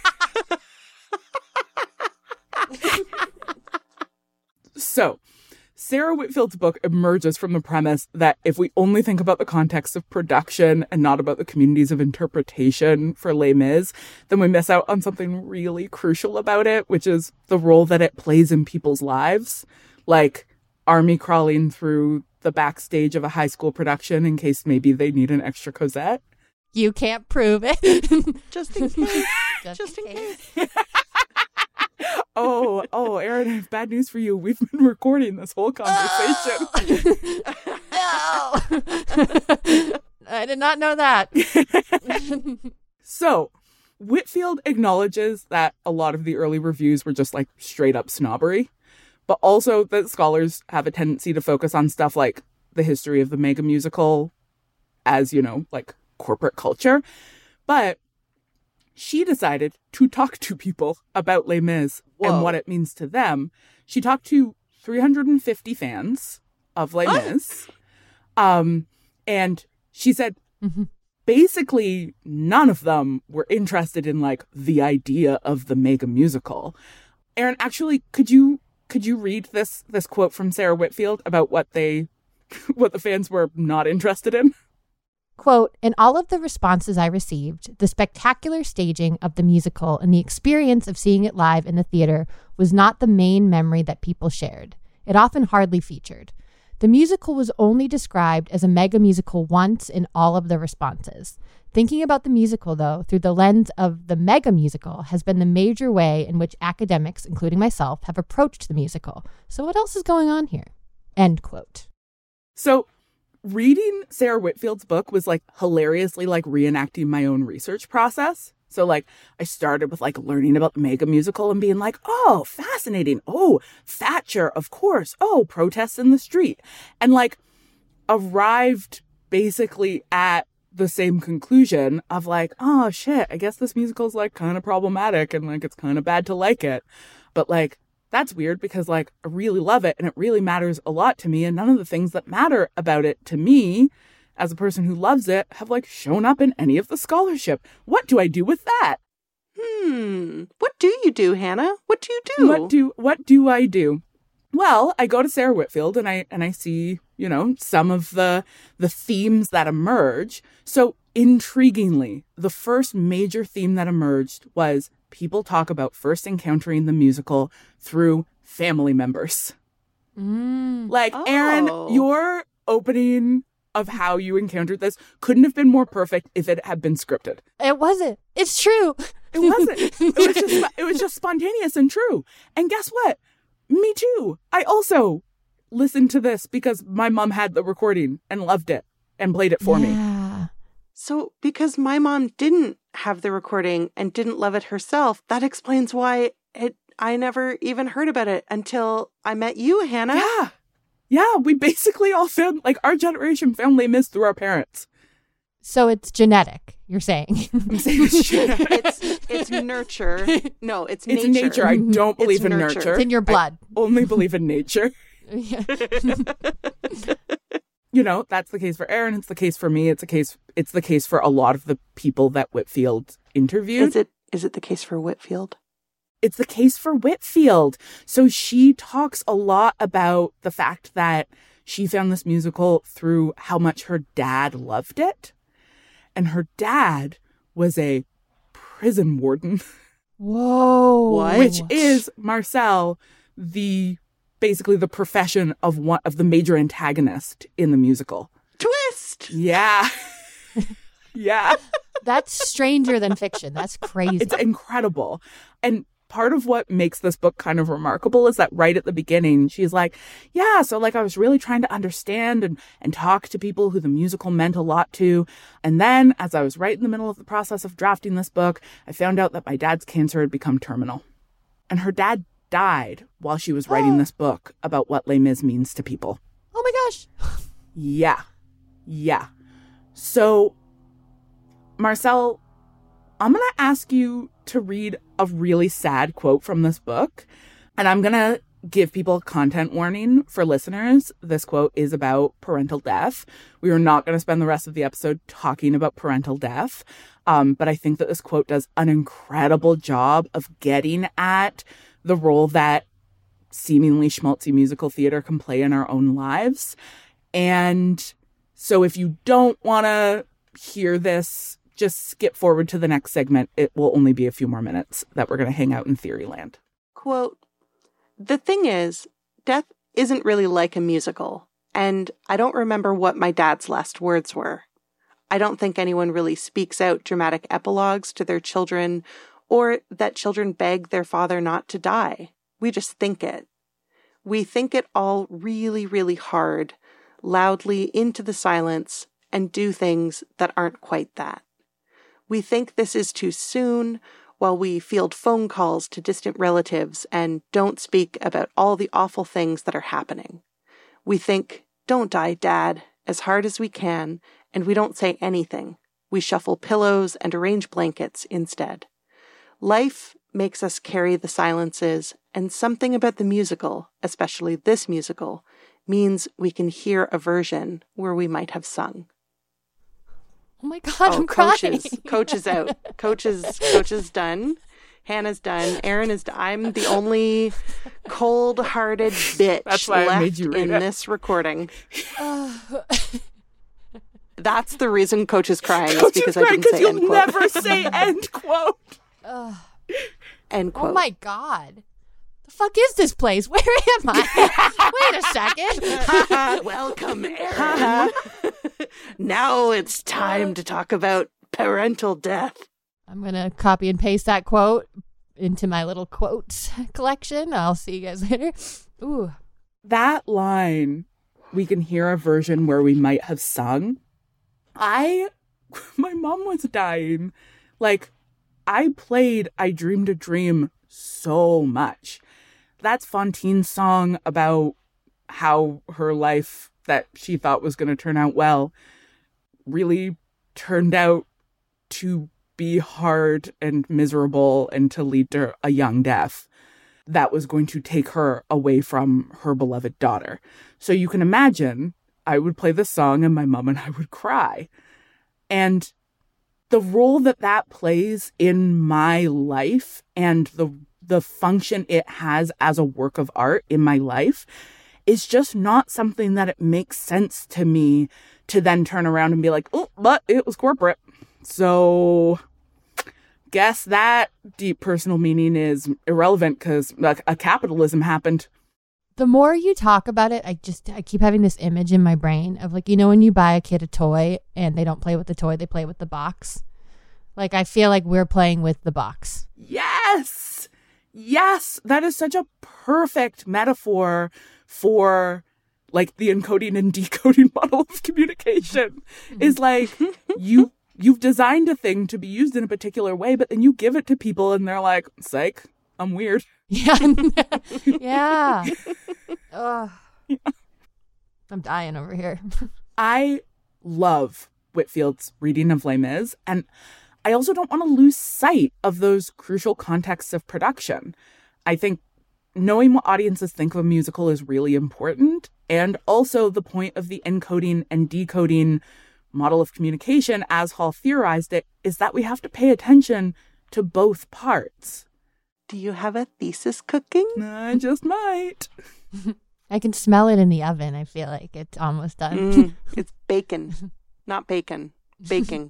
So, Sarah Whitfield's book emerges from the premise that if we only think about the context of production and not about the communities of interpretation for Les Mis, then we miss out on something really crucial about it, which is the role that it plays in people's lives. Like Army crawling through the backstage of a high school production in case maybe they need an extra Cosette. You can't prove it. Just in case. Just, Just in in case. Oh, oh, Erin, I have bad news for you. We've been recording this whole conversation. No. I did not know that. So, Whitfield acknowledges that a lot of the early reviews were just like straight up snobbery, but also that scholars have a tendency to focus on stuff like the history of the mega musical as, you know, like corporate culture. But she decided to talk to people about Les Mis Whoa. and what it means to them. She talked to three hundred fifty fans of Les Mis. Um, and she said, Mm-hmm. basically, none of them were interested in like the idea of the mega musical. Erin, actually, could you could you read this this quote from Sarah Whitfield about what they what the fans were not interested in. Quote, in all of the responses I received, the spectacular staging of the musical and the experience of seeing it live in the theater was not the main memory that people shared. It often hardly featured. The musical was only described as a mega musical once in all of the responses. Thinking about the musical, though, through the lens of the mega musical has been the major way in which academics, including myself, have approached the musical. So what else is going on here? End quote. So reading Sarah Whitfield's book was like hilariously like reenacting my own research process. So like I started with like learning about the mega musical and being like, oh, fascinating. Oh, Thatcher, of course. Oh, protests in the street. And like arrived basically at the same conclusion of like, oh shit, I guess this musical is like kind of problematic and like it's kind of bad to like it. But like, that's weird because like I really love it and it really matters a lot to me. And none of the things that matter about it to me as a person who loves it have like shown up in any of the scholarship. What do I do with that? Hmm. What do you do, Hannah? What do you do? What do what do I do? Well, I go to Sarah Whitfield and I and I see, you know, some of the the themes that emerge. So intriguingly, the first major theme that emerged was people talk about first encountering the musical through family members. Mm. Like, Oh. Erin, your opening of how you encountered this couldn't have been more perfect if it had been scripted. It wasn't. It's true. It wasn't. It was just it was just spontaneous and true. And guess what? Me too. I also listened to this because my mom had the recording and loved it and played it for me. Yeah. So, because my mom didn't have the recording and didn't love it herself, that explains why it. I never even heard about it until I met you, Hannah. Yeah. Yeah, we basically all found, like, our generation found Les Mis through our parents. So it's genetic, you're saying. I'm saying it's genetic. It's it's nurture. No, it's It's nature. nature. I don't believe It's in nurture. nurture. It's in your blood. I only believe in nature. Yeah. You know, that's the case for Erin. It's the case for me. It's a case. It's the case for a lot of the people that Whitfield interviewed. Is it is it the case for Whitfield? It's the case for Whitfield. So she talks a lot about the fact that she found this musical through how much her dad loved it. And her dad was a prison warden. Whoa. What? Which is, Marcel, the basically the profession of one of the major antagonist in the musical. Twist. Yeah. Yeah. That's stranger than fiction. That's crazy. It's incredible. And part of what makes this book kind of remarkable is that right at the beginning, she's like, yeah, so like I was really trying to understand and, and talk to people who the musical meant a lot to. And then as I was right in the middle of the process of drafting this book, I found out that my dad's cancer had become terminal. And her dad died while she was writing this book about what Les Mis means to people. Oh my gosh. Yeah. Yeah. So, Marcel, I'm going to ask you to read a really sad quote from this book. And I'm going to give people a content warning for listeners. This quote is about parental death. We are not going to spend the rest of the episode talking about parental death. Um, but I think that this quote does an incredible job of getting at the role that seemingly schmaltzy musical theater can play in our own lives. And so if you don't want to hear this, just skip forward to the next segment. It will only be a few more minutes that we're going to hang out in Theoryland. Quote, the thing is, death isn't really like a musical, and I don't remember what my dad's last words were. I don't think anyone really speaks out dramatic epilogues to their children, or that children beg their father not to die. We just think it. We think it all really, really hard, loudly into the silence, and do things that aren't quite that. We think this is too soon, while we field phone calls to distant relatives and don't speak about all the awful things that are happening. We think, don't die, Dad, as hard as we can, and we don't say anything. We shuffle pillows and arrange blankets instead. Life makes us carry the silences, and something about the musical, especially this musical, means we can hear a version where we might have sung. Oh my God, Oh, I'm coaches. crying. Coach is out. Coach is, coach is done. Hannah's done. Erin is done. I'm the only cold-hearted bitch That's why I left made you read in it. this recording. That's the reason Coach is crying, Coach is because is I crying didn't say you'll end quote. never say end quote. End quote. Oh my God. The fuck is this place? Where am I? Wait a second. Welcome, Erin. Now it's time to talk about parental death. I'm going to copy and paste that quote into my little quotes collection. I'll see you guys later. Ooh. That line, we can hear a version where we might have sung. I, my mom was dying. Like, I played I Dreamed a Dream so much. That's Fontine's song about how her life that she thought was going to turn out well really turned out to be hard and miserable and to lead to a young death that was going to take her away from her beloved daughter. So you can imagine I would play this song and my mom and I would cry. And the role that that plays in my life and the the function it has as a work of art in my life is just not something that it makes sense to me to then turn around and be like, oh, but it was corporate. So guess that deep personal meaning is irrelevant because like, a capitalism happened. The more you talk about it, I just, I keep having this image in my brain of like, you know, when you buy a kid a toy and they don't play with the toy, they play with the box. Like, I feel like we're playing with the box. Yes. Yes. That is such a perfect metaphor for like the encoding and decoding model of communication. Is like you, you've designed a thing to be used in a particular way, but then you give it to people and they're like, psych, I'm weird. Yeah. Yeah. Ugh. Yeah. I'm dying over here. I love Whitfield's reading of Les Mis, and I also don't want to lose sight of those crucial contexts of production. I think knowing what audiences think of a musical is really important, and also the point of the encoding and decoding model of communication, as Hall theorized it, is that we have to pay attention to both parts. Do you have a thesis cooking? I just might. I can smell it in the oven. I feel like it's almost done. Mm, it's bacon, not bacon. Baking.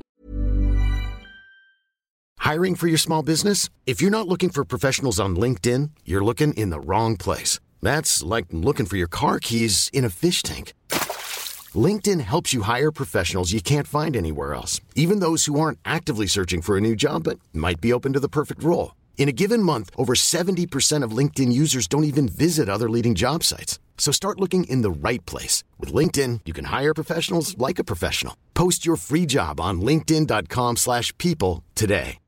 Hiring for your small business? If you're not looking for professionals on LinkedIn, you're looking in the wrong place. That's like looking for your car keys in a fish tank. LinkedIn helps you hire professionals you can't find anywhere else, even those who aren't actively searching for a new job but might be open to the perfect role. In a given month, over seventy percent of LinkedIn users don't even visit other leading job sites. So start looking in the right place. With LinkedIn, you can hire professionals like a professional. Post your free job on linkedin.com slash people today.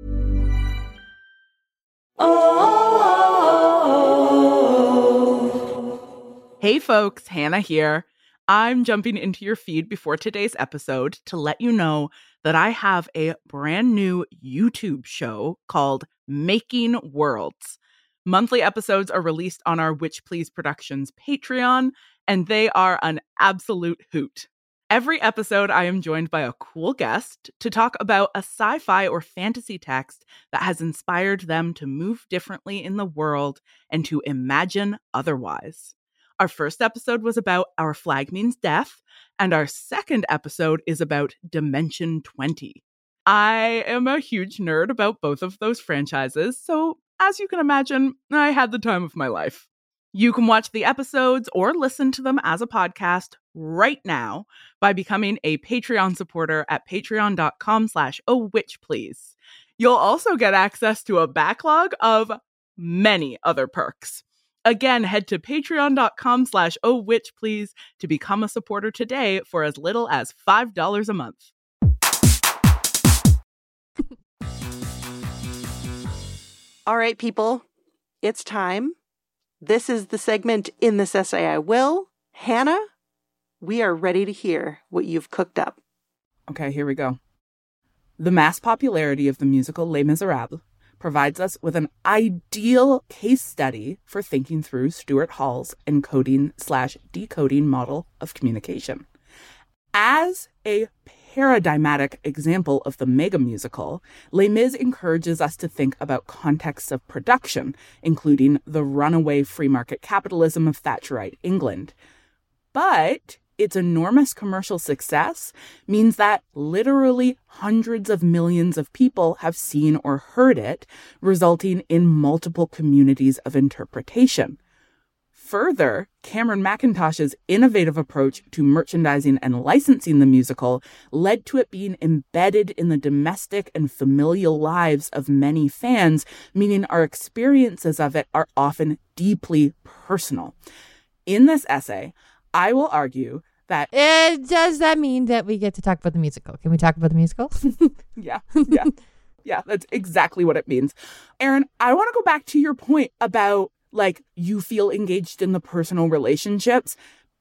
Hey folks, Hannah here. I'm jumping into your feed before today's episode to let you know that I have a brand new YouTube show called Making Worlds. Monthly episodes are released on our Witch Please Productions Patreon, and they are an absolute hoot. Every episode, I am joined by a cool guest to talk about a sci-fi or fantasy text that has inspired them to move differently in the world and to imagine otherwise. Our first episode was about Our Flag Means Death, and our second episode is about Dimension twenty. I am a huge nerd about both of those franchises, so as you can imagine, I had the time of my life. You can watch the episodes or listen to them as a podcast right now by becoming a Patreon supporter at patreon.com slash oh witch please. You'll also get access to a backlog of many other perks. Again, head to patreon.com slash oh witch please to become a supporter today for as little as five dollars a month. All right, people, it's time. This is the segment In This Essay I Will. Hannah, we are ready to hear what you've cooked up. Okay, here we go. The mass popularity of the musical Les Miserables provides us with an ideal case study for thinking through Stuart Hall's encoding slash decoding model of communication. As a paradigmatic example of the mega musical, Les Mis encourages us to think about contexts of production, including the runaway free market capitalism of Thatcherite England. But its enormous commercial success means that literally hundreds of millions of people have seen or heard it, resulting in multiple communities of interpretation. Further, Cameron Mackintosh's innovative approach to merchandising and licensing the musical led to it being embedded in the domestic and familial lives of many fans, meaning our experiences of it are often deeply personal. In this essay, I will argue that... Uh, does that mean that we get to talk about the musical? Can we talk about the musical? yeah, yeah. Yeah, that's exactly what it means. Erin, I want to go back to your point about like you feel engaged in the personal relationships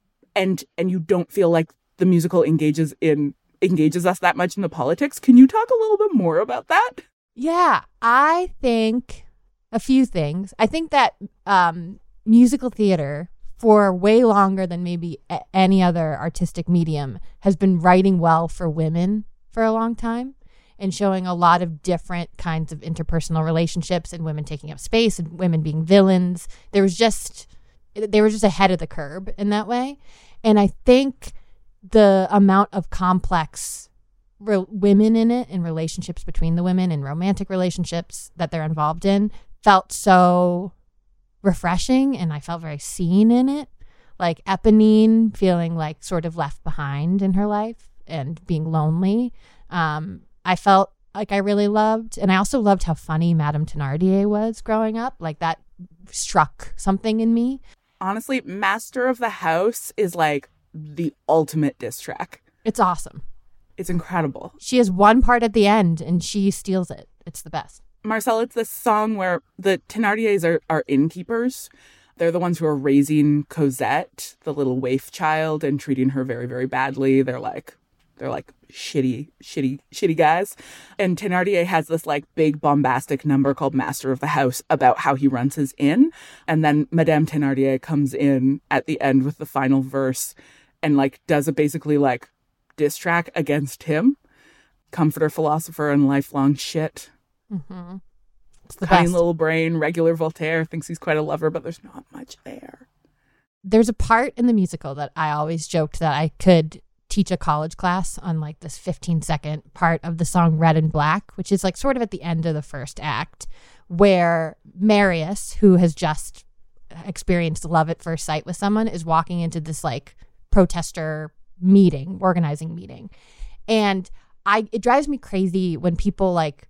and and you don't feel like the musical engages in engages us that much in the politics. Can you talk a little bit more about that? Yeah, I think a few things. I think that um, musical theater for way longer than maybe a- any other artistic medium has been writing well for women for a long time, and showing a lot of different kinds of interpersonal relationships and women taking up space and women being villains. There was just, they were just ahead of the curve in that way. And I think the amount of complex re- women in it and relationships between the women and romantic relationships that they're involved in felt so refreshing, and I felt very seen in it. Like Eponine feeling like sort of left behind in her life and being lonely. Um, I felt like I really loved, and I also loved how funny Madame Thénardier was growing up. Like that struck something in me. Honestly, Master of the House is like the ultimate diss track. It's awesome. It's incredible. She has one part at the end and she steals it. It's the best. Marcel, it's this song where the Thénardiers are, are innkeepers. They're the ones who are raising Cosette, the little waif child, and treating her very, very badly. They're like... They're like shitty, shitty, shitty guys. And Thénardier has this like big bombastic number called Master of the House about how he runs his inn. And then Madame Thénardier comes in at the end with the final verse and like does a basically like diss track against him. Comforter, philosopher, and lifelong shit. Mm-hmm. It's the Cunning best. little brain, regular Voltaire, thinks he's quite a lover, but there's not much there. There's a part in the musical that I always joked that I could teach a college class on like this fifteen second part of the song Red and Black, which is like sort of at the end of the first act, where Marius, who has just experienced love at first sight with someone, is walking into this like protester meeting, organizing meeting. And I it drives me crazy when people like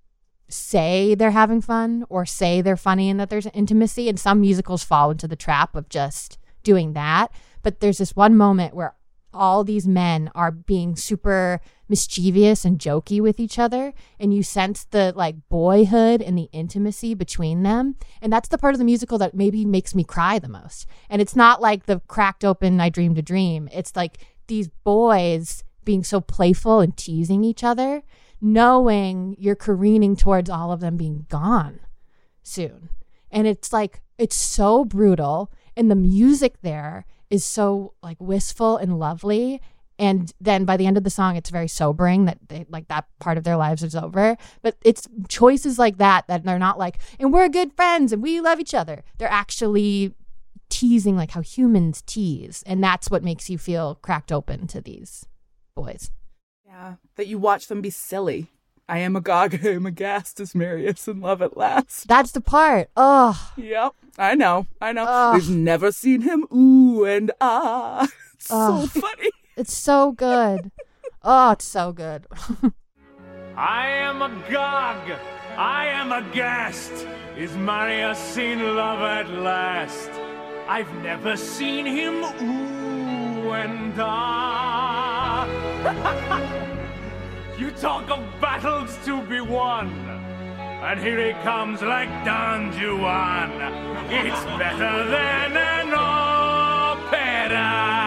say they're having fun or say they're funny and that there's intimacy, and some musicals fall into the trap of just doing that. But there's this one moment where all these men are being super mischievous and jokey with each other, and you sense the like boyhood and the intimacy between them. And that's the part of the musical that maybe makes me cry the most. And it's not like the cracked open I dreamed a dream. It's like these boys being so playful and teasing each other, knowing you're careening towards all of them being gone soon. And it's like, it's so brutal. And the music there is so like wistful and lovely. And then by the end of the song, it's very sobering that they, like that part of their lives is over. But it's choices like that, that they're not like, and we're good friends and we love each other. They're actually teasing like how humans tease. And that's what makes you feel cracked open to these boys. Yeah, that you watch them be silly. I am agog, I am aghast as Marius in Love at Last. That's the part. Oh. Yep, I know, I know. Ugh. We've never seen him ooh and ah. It's Ugh. so funny. It's so good. Oh, it's so good. I am agog, I am aghast. Is Marius seen love at last? I've never seen him ooh and ah. You talk of battles to be won, and here he comes like Don Juan. It's better than an opera.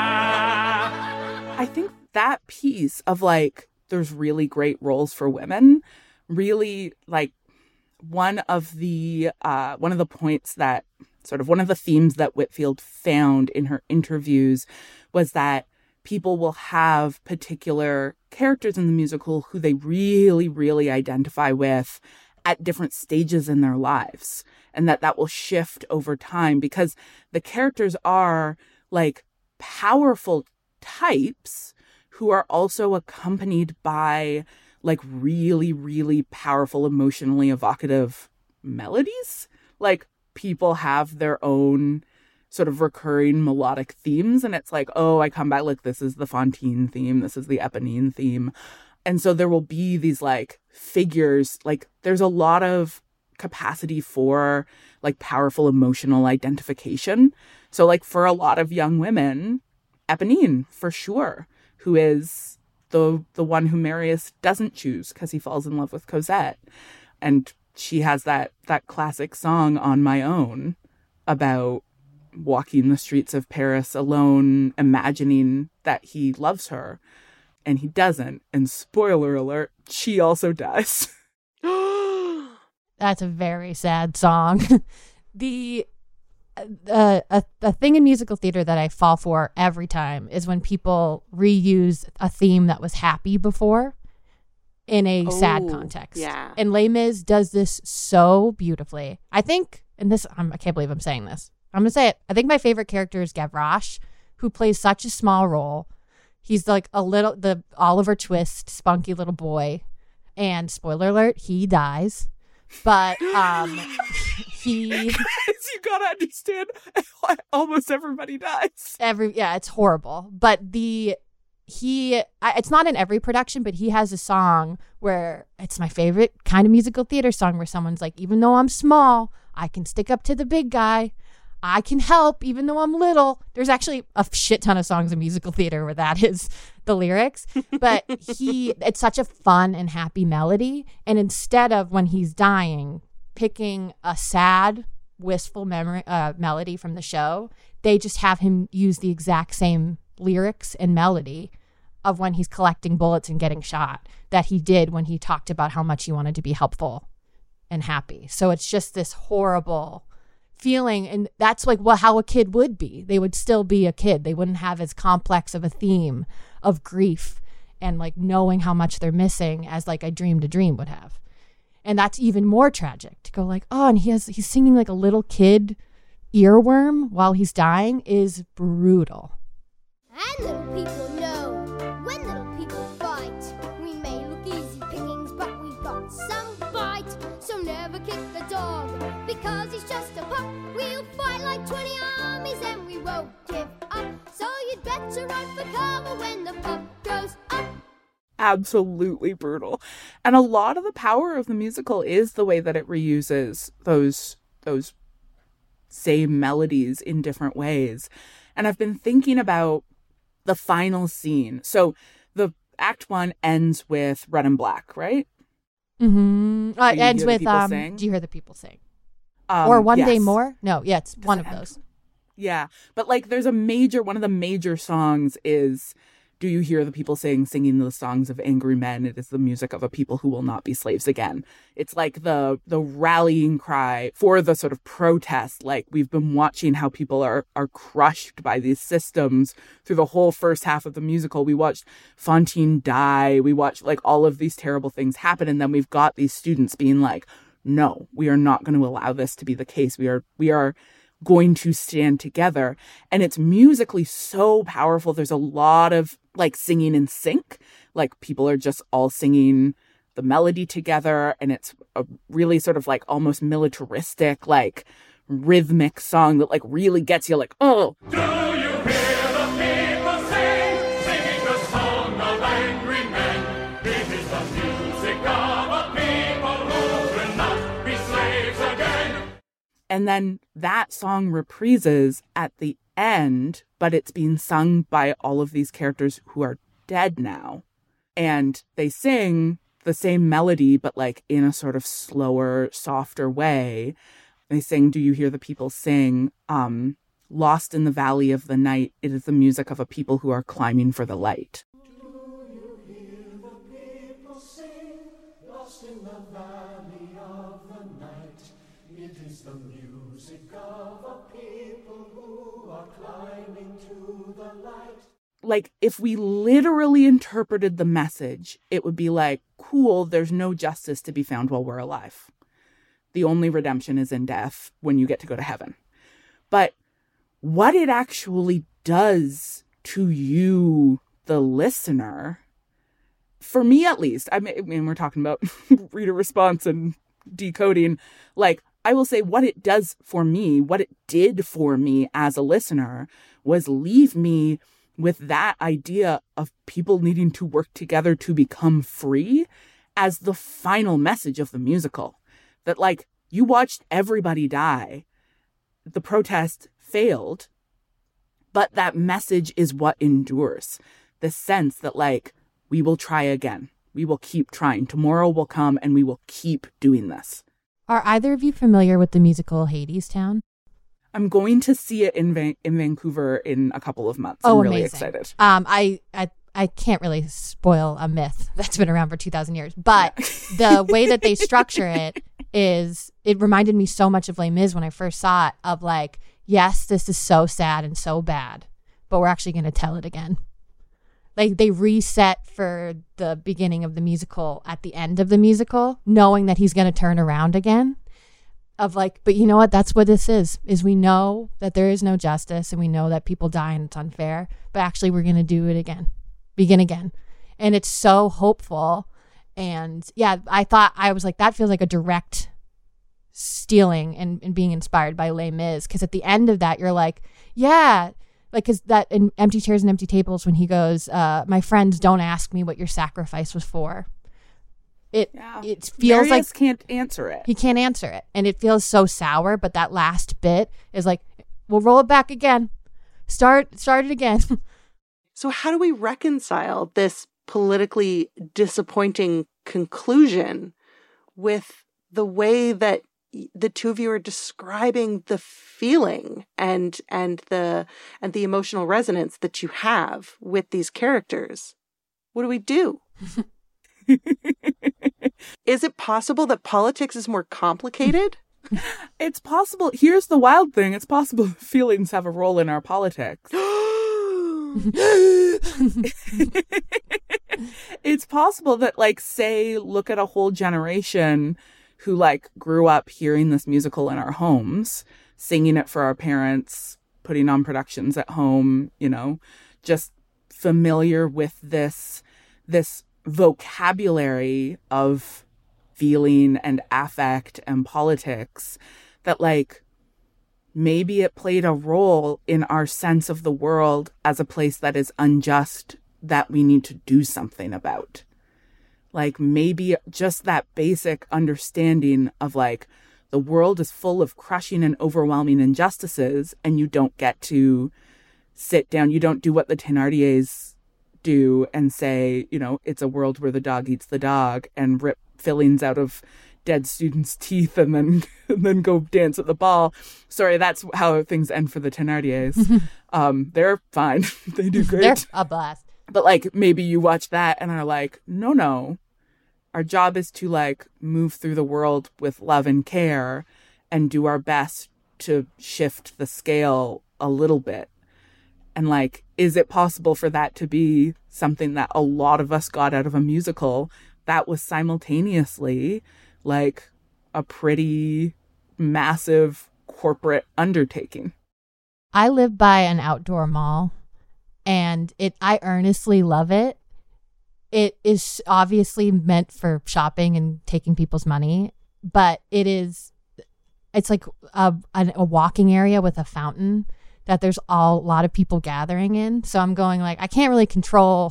I think that piece of like, there's really great roles for women, really like one of the uh, one of the points that sort of one of the themes that Whitfield found in her interviews was that people will have particular characters in the musical who they really, really identify with at different stages in their lives, and that that will shift over time because the characters are like powerful types who are also accompanied by like really, really powerful, emotionally evocative melodies. Like people have their own sort of recurring melodic themes, and it's like, oh, I come back, like this is the Fontaine theme, this is the Eponine theme. And so there will be these like figures, like there's a lot of capacity for like powerful emotional identification. So like for a lot of young women, Eponine for sure, who is the the one who Marius doesn't choose because he falls in love with Cosette. And she has that that classic song On My Own about walking the streets of Paris alone, imagining that he loves her. And he doesn't. And spoiler alert, she also does. That's a very sad song. the uh, a, a thing in musical theater that I fall for every time is when people reuse a theme that was happy before in a oh, sad context. Yeah. And Les Mis does this so beautifully. I think, and this, I'm, I can't believe I'm saying this. I'm going to say it. I think my favorite character is Gavroche, who plays such a small role. He's like a little, the Oliver Twist, spunky little boy. And spoiler alert, he dies. But um, he... Guys, you gotta understand, almost everybody dies. Every Yeah, it's horrible. But the... He, I, it's not in every production, but he has a song where it's my favorite kind of musical theater song where someone's like, even though I'm small, I can stick up to the big guy. I can help even though I'm little. There's actually a shit ton of songs in musical theater where that is the lyrics. But he, it's such a fun and happy melody. And instead of when he's dying, picking a sad, wistful memory uh, melody from the show, they just have him use the exact same lyrics and melody of when he's collecting bullets and getting shot that he did when he talked about how much he wanted to be helpful and happy. So it's just this horrible feeling, and that's like well how a kid would be. They would still be a kid. They wouldn't have as complex of a theme of grief and like knowing how much they're missing as like I Dreamed a Dream would have. And that's even more tragic to go like, oh, and he has he's singing like a little kid earworm while he's dying is brutal. And little people know when little people fight, we may look easy pickings, but we've got some bite. So never kick the dog because he's just a pup. We'll fight like twenty armies and we won't give up. So you'd better run for cover when the pup goes up. Absolutely brutal. And a lot of the power of the musical is the way that it reuses those those same melodies in different ways. And I've been thinking about the final scene. So the act one ends with Red and Black, right? Mm-hmm. Uh, it ends with um, sing? Do You Hear the People Sing? Um, or One yes. Day More? No, yeah, it's Does one it of end? those. Yeah. But like there's a major, one of the major songs is Do You Hear the People Sing, singing the songs of angry men. It is the music of a people who will not be slaves again. It's like the the rallying cry for the sort of protest. Like we've been watching how people are are crushed by these systems through the whole first half of the musical. We watched Fontaine die. We watched like all of these terrible things happen. And then we've got these students being like, no, we are not going to allow this to be the case. We are, we are going to stand together. And it's musically so powerful. There's a lot of like singing in sync. Like people are just all singing the melody together. And it's a really sort of like almost militaristic, like rhythmic song that like really gets you like, oh. Do you hear the people sing, singing the song of angry men? It is the music of a people who will not be slaves again. And then that song reprises at the end, but it's being sung by all of these characters who are dead now. And they sing the same melody, but like in a sort of slower, softer way. They sing, Do You Hear the People Sing? Um, Lost in the Valley of the Night. It is the music of a people who are climbing for the light. Do you hear the people sing? Lost in the valley of the night. It is the music of a people who are climbing to the light. like, if we literally interpreted the message, it would be like, cool, there's no justice to be found while we're alive. The only redemption is in death when you get to go to heaven. But what it actually does to you, the listener, for me at least, I mean, we're talking about reader response and decoding, like, I will say what it does for me, what it did for me as a listener was leave me with that idea of people needing to work together to become free as the final message of the musical. That, like, you watched everybody die. The protest failed, but that message is what endures. The sense that, like, we will try again. We will keep trying. Tomorrow will come and we will keep doing this. Are either of you familiar with the musical Hadestown? I'm going to see it in Van- in Vancouver in a couple of months. Oh, I'm really amazing. excited. Um, I, I I can't really spoil a myth that's been around for two thousand years, but the way that they structure it is, it reminded me so much of Les Mis when I first saw it, of like, yes, this is so sad and so bad, but we're actually going to tell it again. Like, they reset for the beginning of the musical at the end of the musical, knowing that he's going to turn around again. Of like, but you know what? That's what this is, is we know that there is no justice and we know that people die and it's unfair, but actually we're going to do it again, begin again. And it's so hopeful. And yeah, I thought, I was like, that feels like a direct stealing and, and being inspired by Les Mis. Because at the end of that, you're like, yeah, like, because that in Empty Chairs and Empty Tables, when he goes, uh, my friends, don't ask me what your sacrifice was for. It yeah. it feels Marius like can't answer it. He can't answer it. And it feels so sour, but that last bit is like, we'll roll it back again. Start start it again. So how do we reconcile this politically disappointing conclusion with the way that the two of you are describing the feeling and and the and the emotional resonance that you have with these characters? What do we do? Is it possible that politics is more complicated? It's possible. Here's the wild thing. It's possible feelings have a role in our politics. It's possible that, like, say, look at a whole generation who, like, grew up hearing this musical in our homes, singing it for our parents, putting on productions at home, you know, just familiar with this, this vocabulary of feeling and affect and politics, that, like, maybe it played a role in our sense of the world as a place that is unjust, that we need to do something about. Like, maybe just that basic understanding of, like, the world is full of crushing and overwhelming injustices, and you don't get to sit down. You don't do what the Thénardiers do and say, you know, it's a world where the dog eats the dog, and rip fillings out of dead students' teeth and then and then go dance at the ball. Sorry, that's how things end for the Thénardiers. um, they're fine. They do great. They're a blast. But, like, maybe you watch that and are like, no, no. Our job is to, like, move through the world with love and care and do our best to shift the scale a little bit. And, like, is it possible for that to be something that a lot of us got out of a musical that was simultaneously, like, a pretty massive corporate undertaking? I live by an outdoor mall, and it I earnestly love it. It is obviously meant for shopping and taking people's money, but it is, it's like a, a, a walking area with a fountain that there's all, a lot of people gathering in. So I'm going, like, I can't really control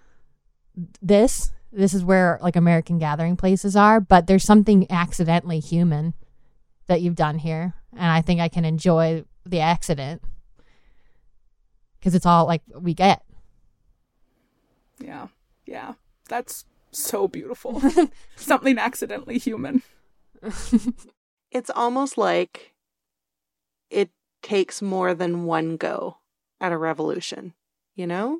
this. This is where, like, American gathering places are, but there's something accidentally human that you've done here. And I think I can enjoy the accident because it's all, like, we get. Yeah. Yeah. That's so beautiful. Something accidentally human. It's almost like it takes more than one go at a revolution, you know?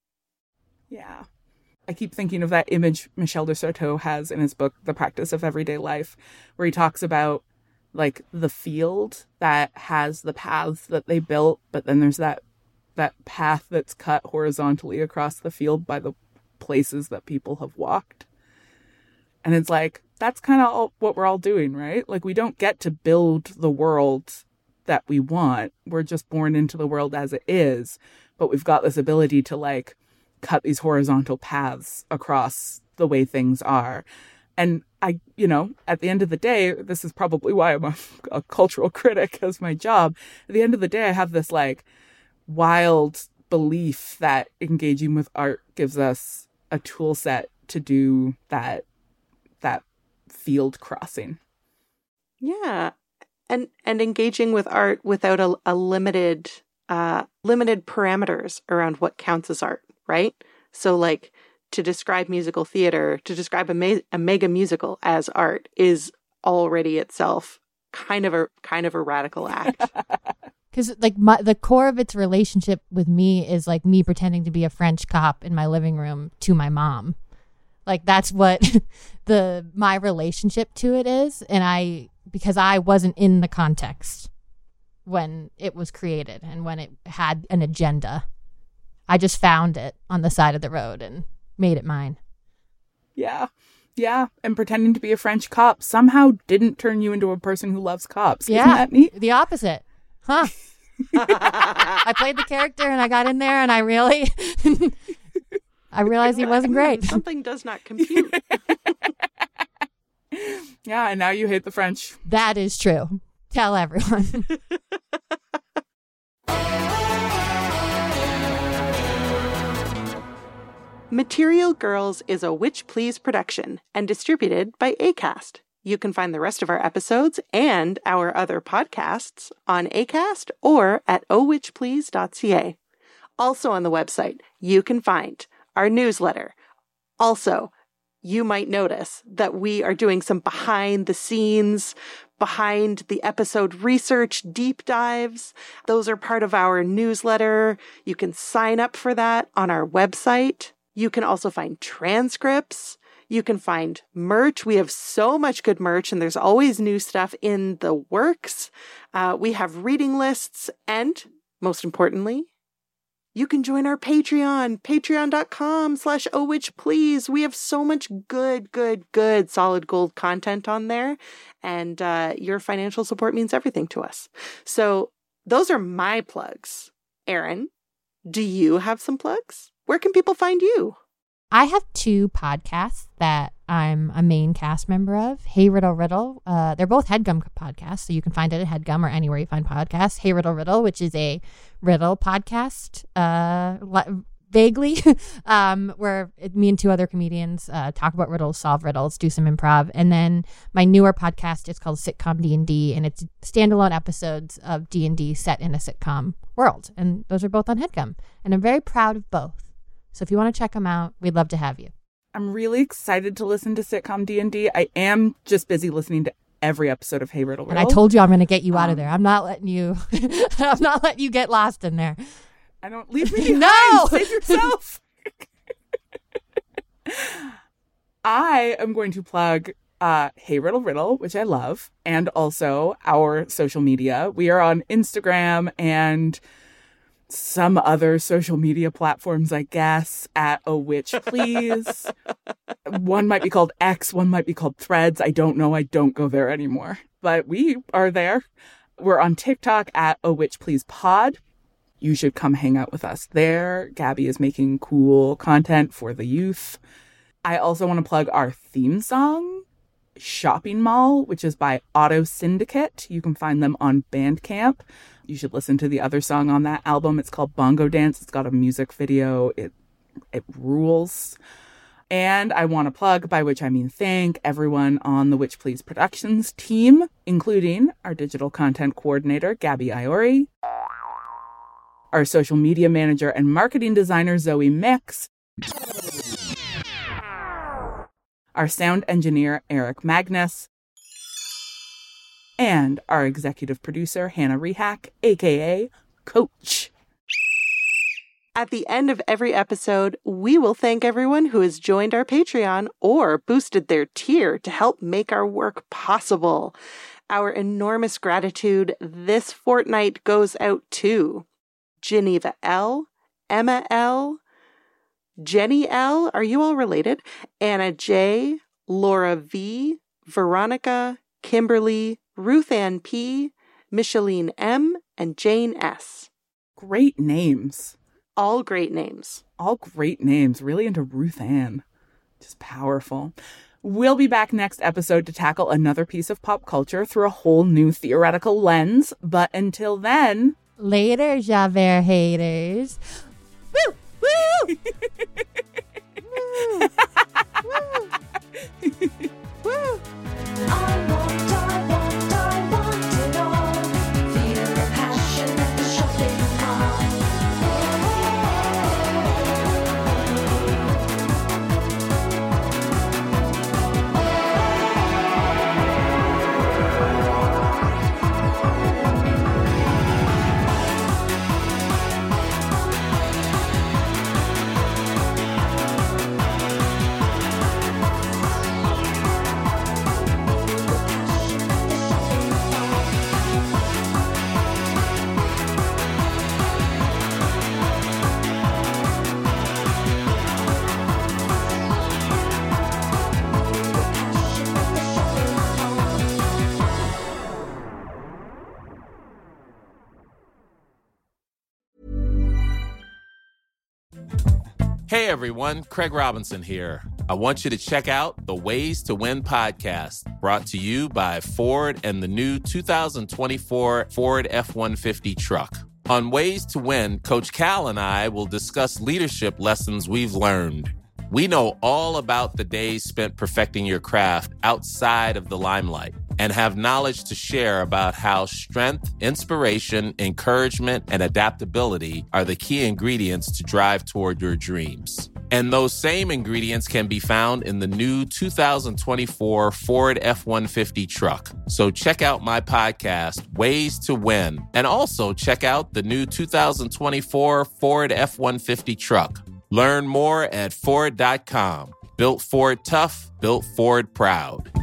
Yeah. I keep thinking of that image Michel de Certeau has in his book, The Practice of Everyday Life, where he talks about, like, the field that has the paths that they built, but then there's that that path that's cut horizontally across the field by the places that people have walked. And it's like, that's kind of what we're all doing, right? Like, we don't get to build the world that we want. We're just born into the world as it is. But we've got this ability to, like, cut these horizontal paths across the way things are. And I, you know, at the end of the day, this is probably why I'm a, a cultural critic as my job. At the end of the day, I have this, like, wild belief that engaging with art gives us a tool set to do that, that field crossing. Yeah. And and engaging with art without a, a limited uh, limited parameters around what counts as art, right? So, like, to describe musical theater, to describe a, ma- a mega musical as art is already itself kind of a kind of a radical act. Because, like, my, the core of its relationship with me is, like, me pretending to be a French cop in my living room to my mom. Like, that's what the my relationship to it is. And I, because I wasn't in the context when it was created and when it had an agenda. I just found it on the side of the road and made it mine. Yeah. Yeah. And pretending to be a French cop somehow didn't turn you into a person who loves cops. Yeah. Isn't that neat? The opposite. Huh. I played the character and I got in there and I really, I realized he wasn't great. Something does not compute. Yeah. And now you hate the French. That is true. Tell everyone. Material Girls is a Witch Please production and distributed by Acast. You can find the rest of our episodes and our other podcasts on Acast or at oh witch please dot c a. Also on the website, you can find our newsletter. Also, you might notice that we are doing some behind the scenes, behind the episode research deep dives. Those are part of our newsletter. You can sign up for that on our website. You can also find transcripts. You can find merch. We have so much good merch, and there's always new stuff in the works. Uh, we have reading lists, and most importantly, you can join our Patreon, patreon.com slash oh witch please. We have so much good, good, good solid gold content on there, and uh, your financial support means everything to us. So those are my plugs. Erin, do you have some plugs? Where can people find you? I have two podcasts that I'm a main cast member of. Hey Riddle Riddle. Uh, they're both HeadGum podcasts, so you can find it at HeadGum or anywhere you find podcasts. Hey Riddle Riddle, which is a riddle podcast, uh, li- vaguely, um, where me and two other comedians uh, talk about riddles, solve riddles, do some improv. And then my newer podcast is called Sitcom D and D, and it's standalone episodes of D and D set in a sitcom world. And those are both on HeadGum. And I'm very proud of both. So if you want to check them out, we'd love to have you. I'm really excited to listen to Sitcom D and D. I am just busy listening to every episode of Hey Riddle Riddle. And I told you I'm going to get you out um, of there. I'm not letting you. I'm not letting you get lost in there. I don't leave me behind. No! Save yourself. I am going to plug uh, Hey Riddle Riddle, which I love, and also our social media. We are on Instagram and some other social media platforms, I guess, at Oh Witch Please. One might be called X, one might be called Threads. I don't know. I don't go there anymore. But we are there. We're on TikTok at Oh Witch Please Pod. You should come hang out with us there. Gabby is making cool content for the youth. I also want to plug our theme song, Shopping Mall, which is by Auto Syndicate. You can find them on Bandcamp. You should listen to the other song on that album. It's called Bongo Dance. It's got a music video. It it rules. And I want to plug, by which I mean thank, everyone on the Witch Please Productions team, including our digital content coordinator, Gabby Iori, our social media manager and marketing designer, Zoe Mix, our sound engineer, Eric Magnus, and our executive producer, Hannah Rehack, a k a. Coach. At the end of every episode, we will thank everyone who has joined our Patreon or boosted their tier to help make our work possible. Our enormous gratitude this fortnight goes out to Geneva L, Emma L, Jenny L, are you all related? Anna J, Laura V, Veronica, Kimberly, Ruth Ann P, Micheline M, and Jane S. Great names. All great names. All great names. Really into Ruth Ann. Just powerful. We'll be back next episode to tackle another piece of pop culture through a whole new theoretical lens. But until then... Later, Javert haters. Woo! Woo! Woo! Woo! Woo! I want, I want, I want it all. Feel the passion at the shopping Hey everyone, Craig Robinson here. I want you to check out the Ways to Win podcast, brought to you by Ford and the new two thousand twenty-four Ford F one fifty truck. On Ways to Win, Coach Cal and I will discuss leadership lessons we've learned. We know all about the days spent perfecting your craft outside of the limelight and have knowledge to share about how strength, inspiration, encouragement, and adaptability are the key ingredients to drive toward your dreams. And those same ingredients can be found in the new two thousand twenty-four Ford F one fifty truck. So check out my podcast, Ways to Win, and also check out the new two thousand twenty-four Ford F one fifty truck. Learn more at Ford dot com. Built Ford tough, built Ford proud.